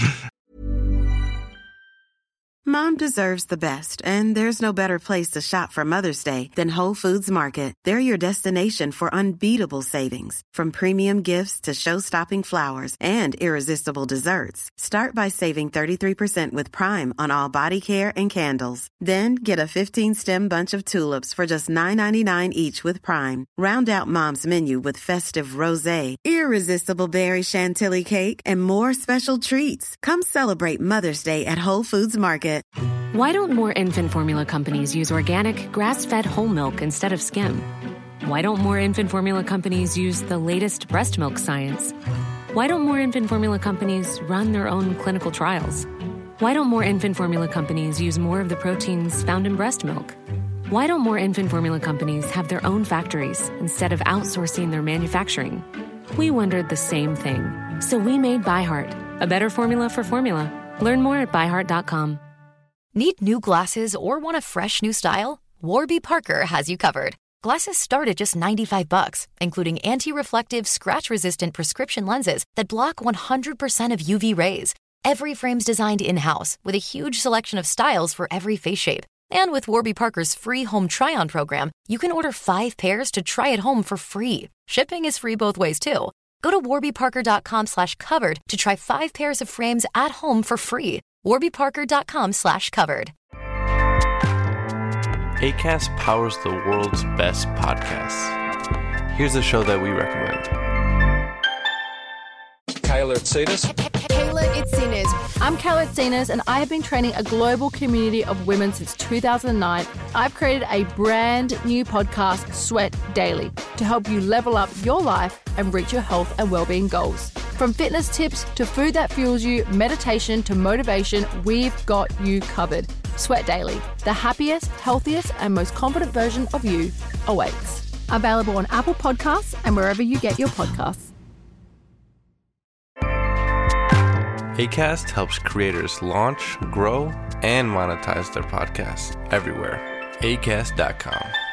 Mom deserves the best, and there's no better place to shop for Mother's Day than Whole Foods Market. They're your destination for unbeatable savings, from premium gifts to show-stopping flowers and irresistible desserts. Start by saving thirty-three percent with Prime on all body care and candles. Then get a fifteen-stem bunch of tulips for just nine ninety-nine each with Prime. Round out Mom's menu with festive rosé, irresistible berry chantilly cake, and more special treats. Come celebrate Mother's Day at Whole Foods Market.
Why don't more infant formula companies use organic, grass-fed whole milk instead of skim? Why don't more infant formula companies use the latest breast milk science? Why don't more infant formula companies run their own clinical trials? Why don't more infant formula companies use more of the proteins found in breast milk? Why don't more infant formula companies have their own factories instead of outsourcing their manufacturing? We wondered the same thing. So we made ByHeart, a better formula for formula. Learn more at by heart dot com.
Need new glasses or want a fresh new style? Warby Parker has you covered. Glasses start at just ninety-five bucks, including anti-reflective, scratch-resistant prescription lenses that block one hundred percent of U V rays. Every frame's designed in-house with a huge selection of styles for every face shape. And with Warby Parker's free home try-on program, you can order five pairs to try at home for free. Shipping is free both ways, too. Go to warby parker dot com slash covered to try five pairs of frames at home for free. warby parker dot com slash covered.
Acast powers the world's best podcasts. Here's a show that we recommend.
Kayla Itsinas.
Kayla Itsinas. I'm Kayla Itsinas, and I have been training a global community of women since two thousand nine. I've created a brand new podcast, Sweat Daily, to help you level up your life and reach your health and well-being goals. From fitness tips to food that fuels you, meditation to motivation, we've got you covered. Sweat Daily, the happiest, healthiest, and most confident version of you awaits. Available on Apple Podcasts and wherever you get your podcasts.
Acast helps creators launch, grow, and monetize their podcasts everywhere. acast dot com.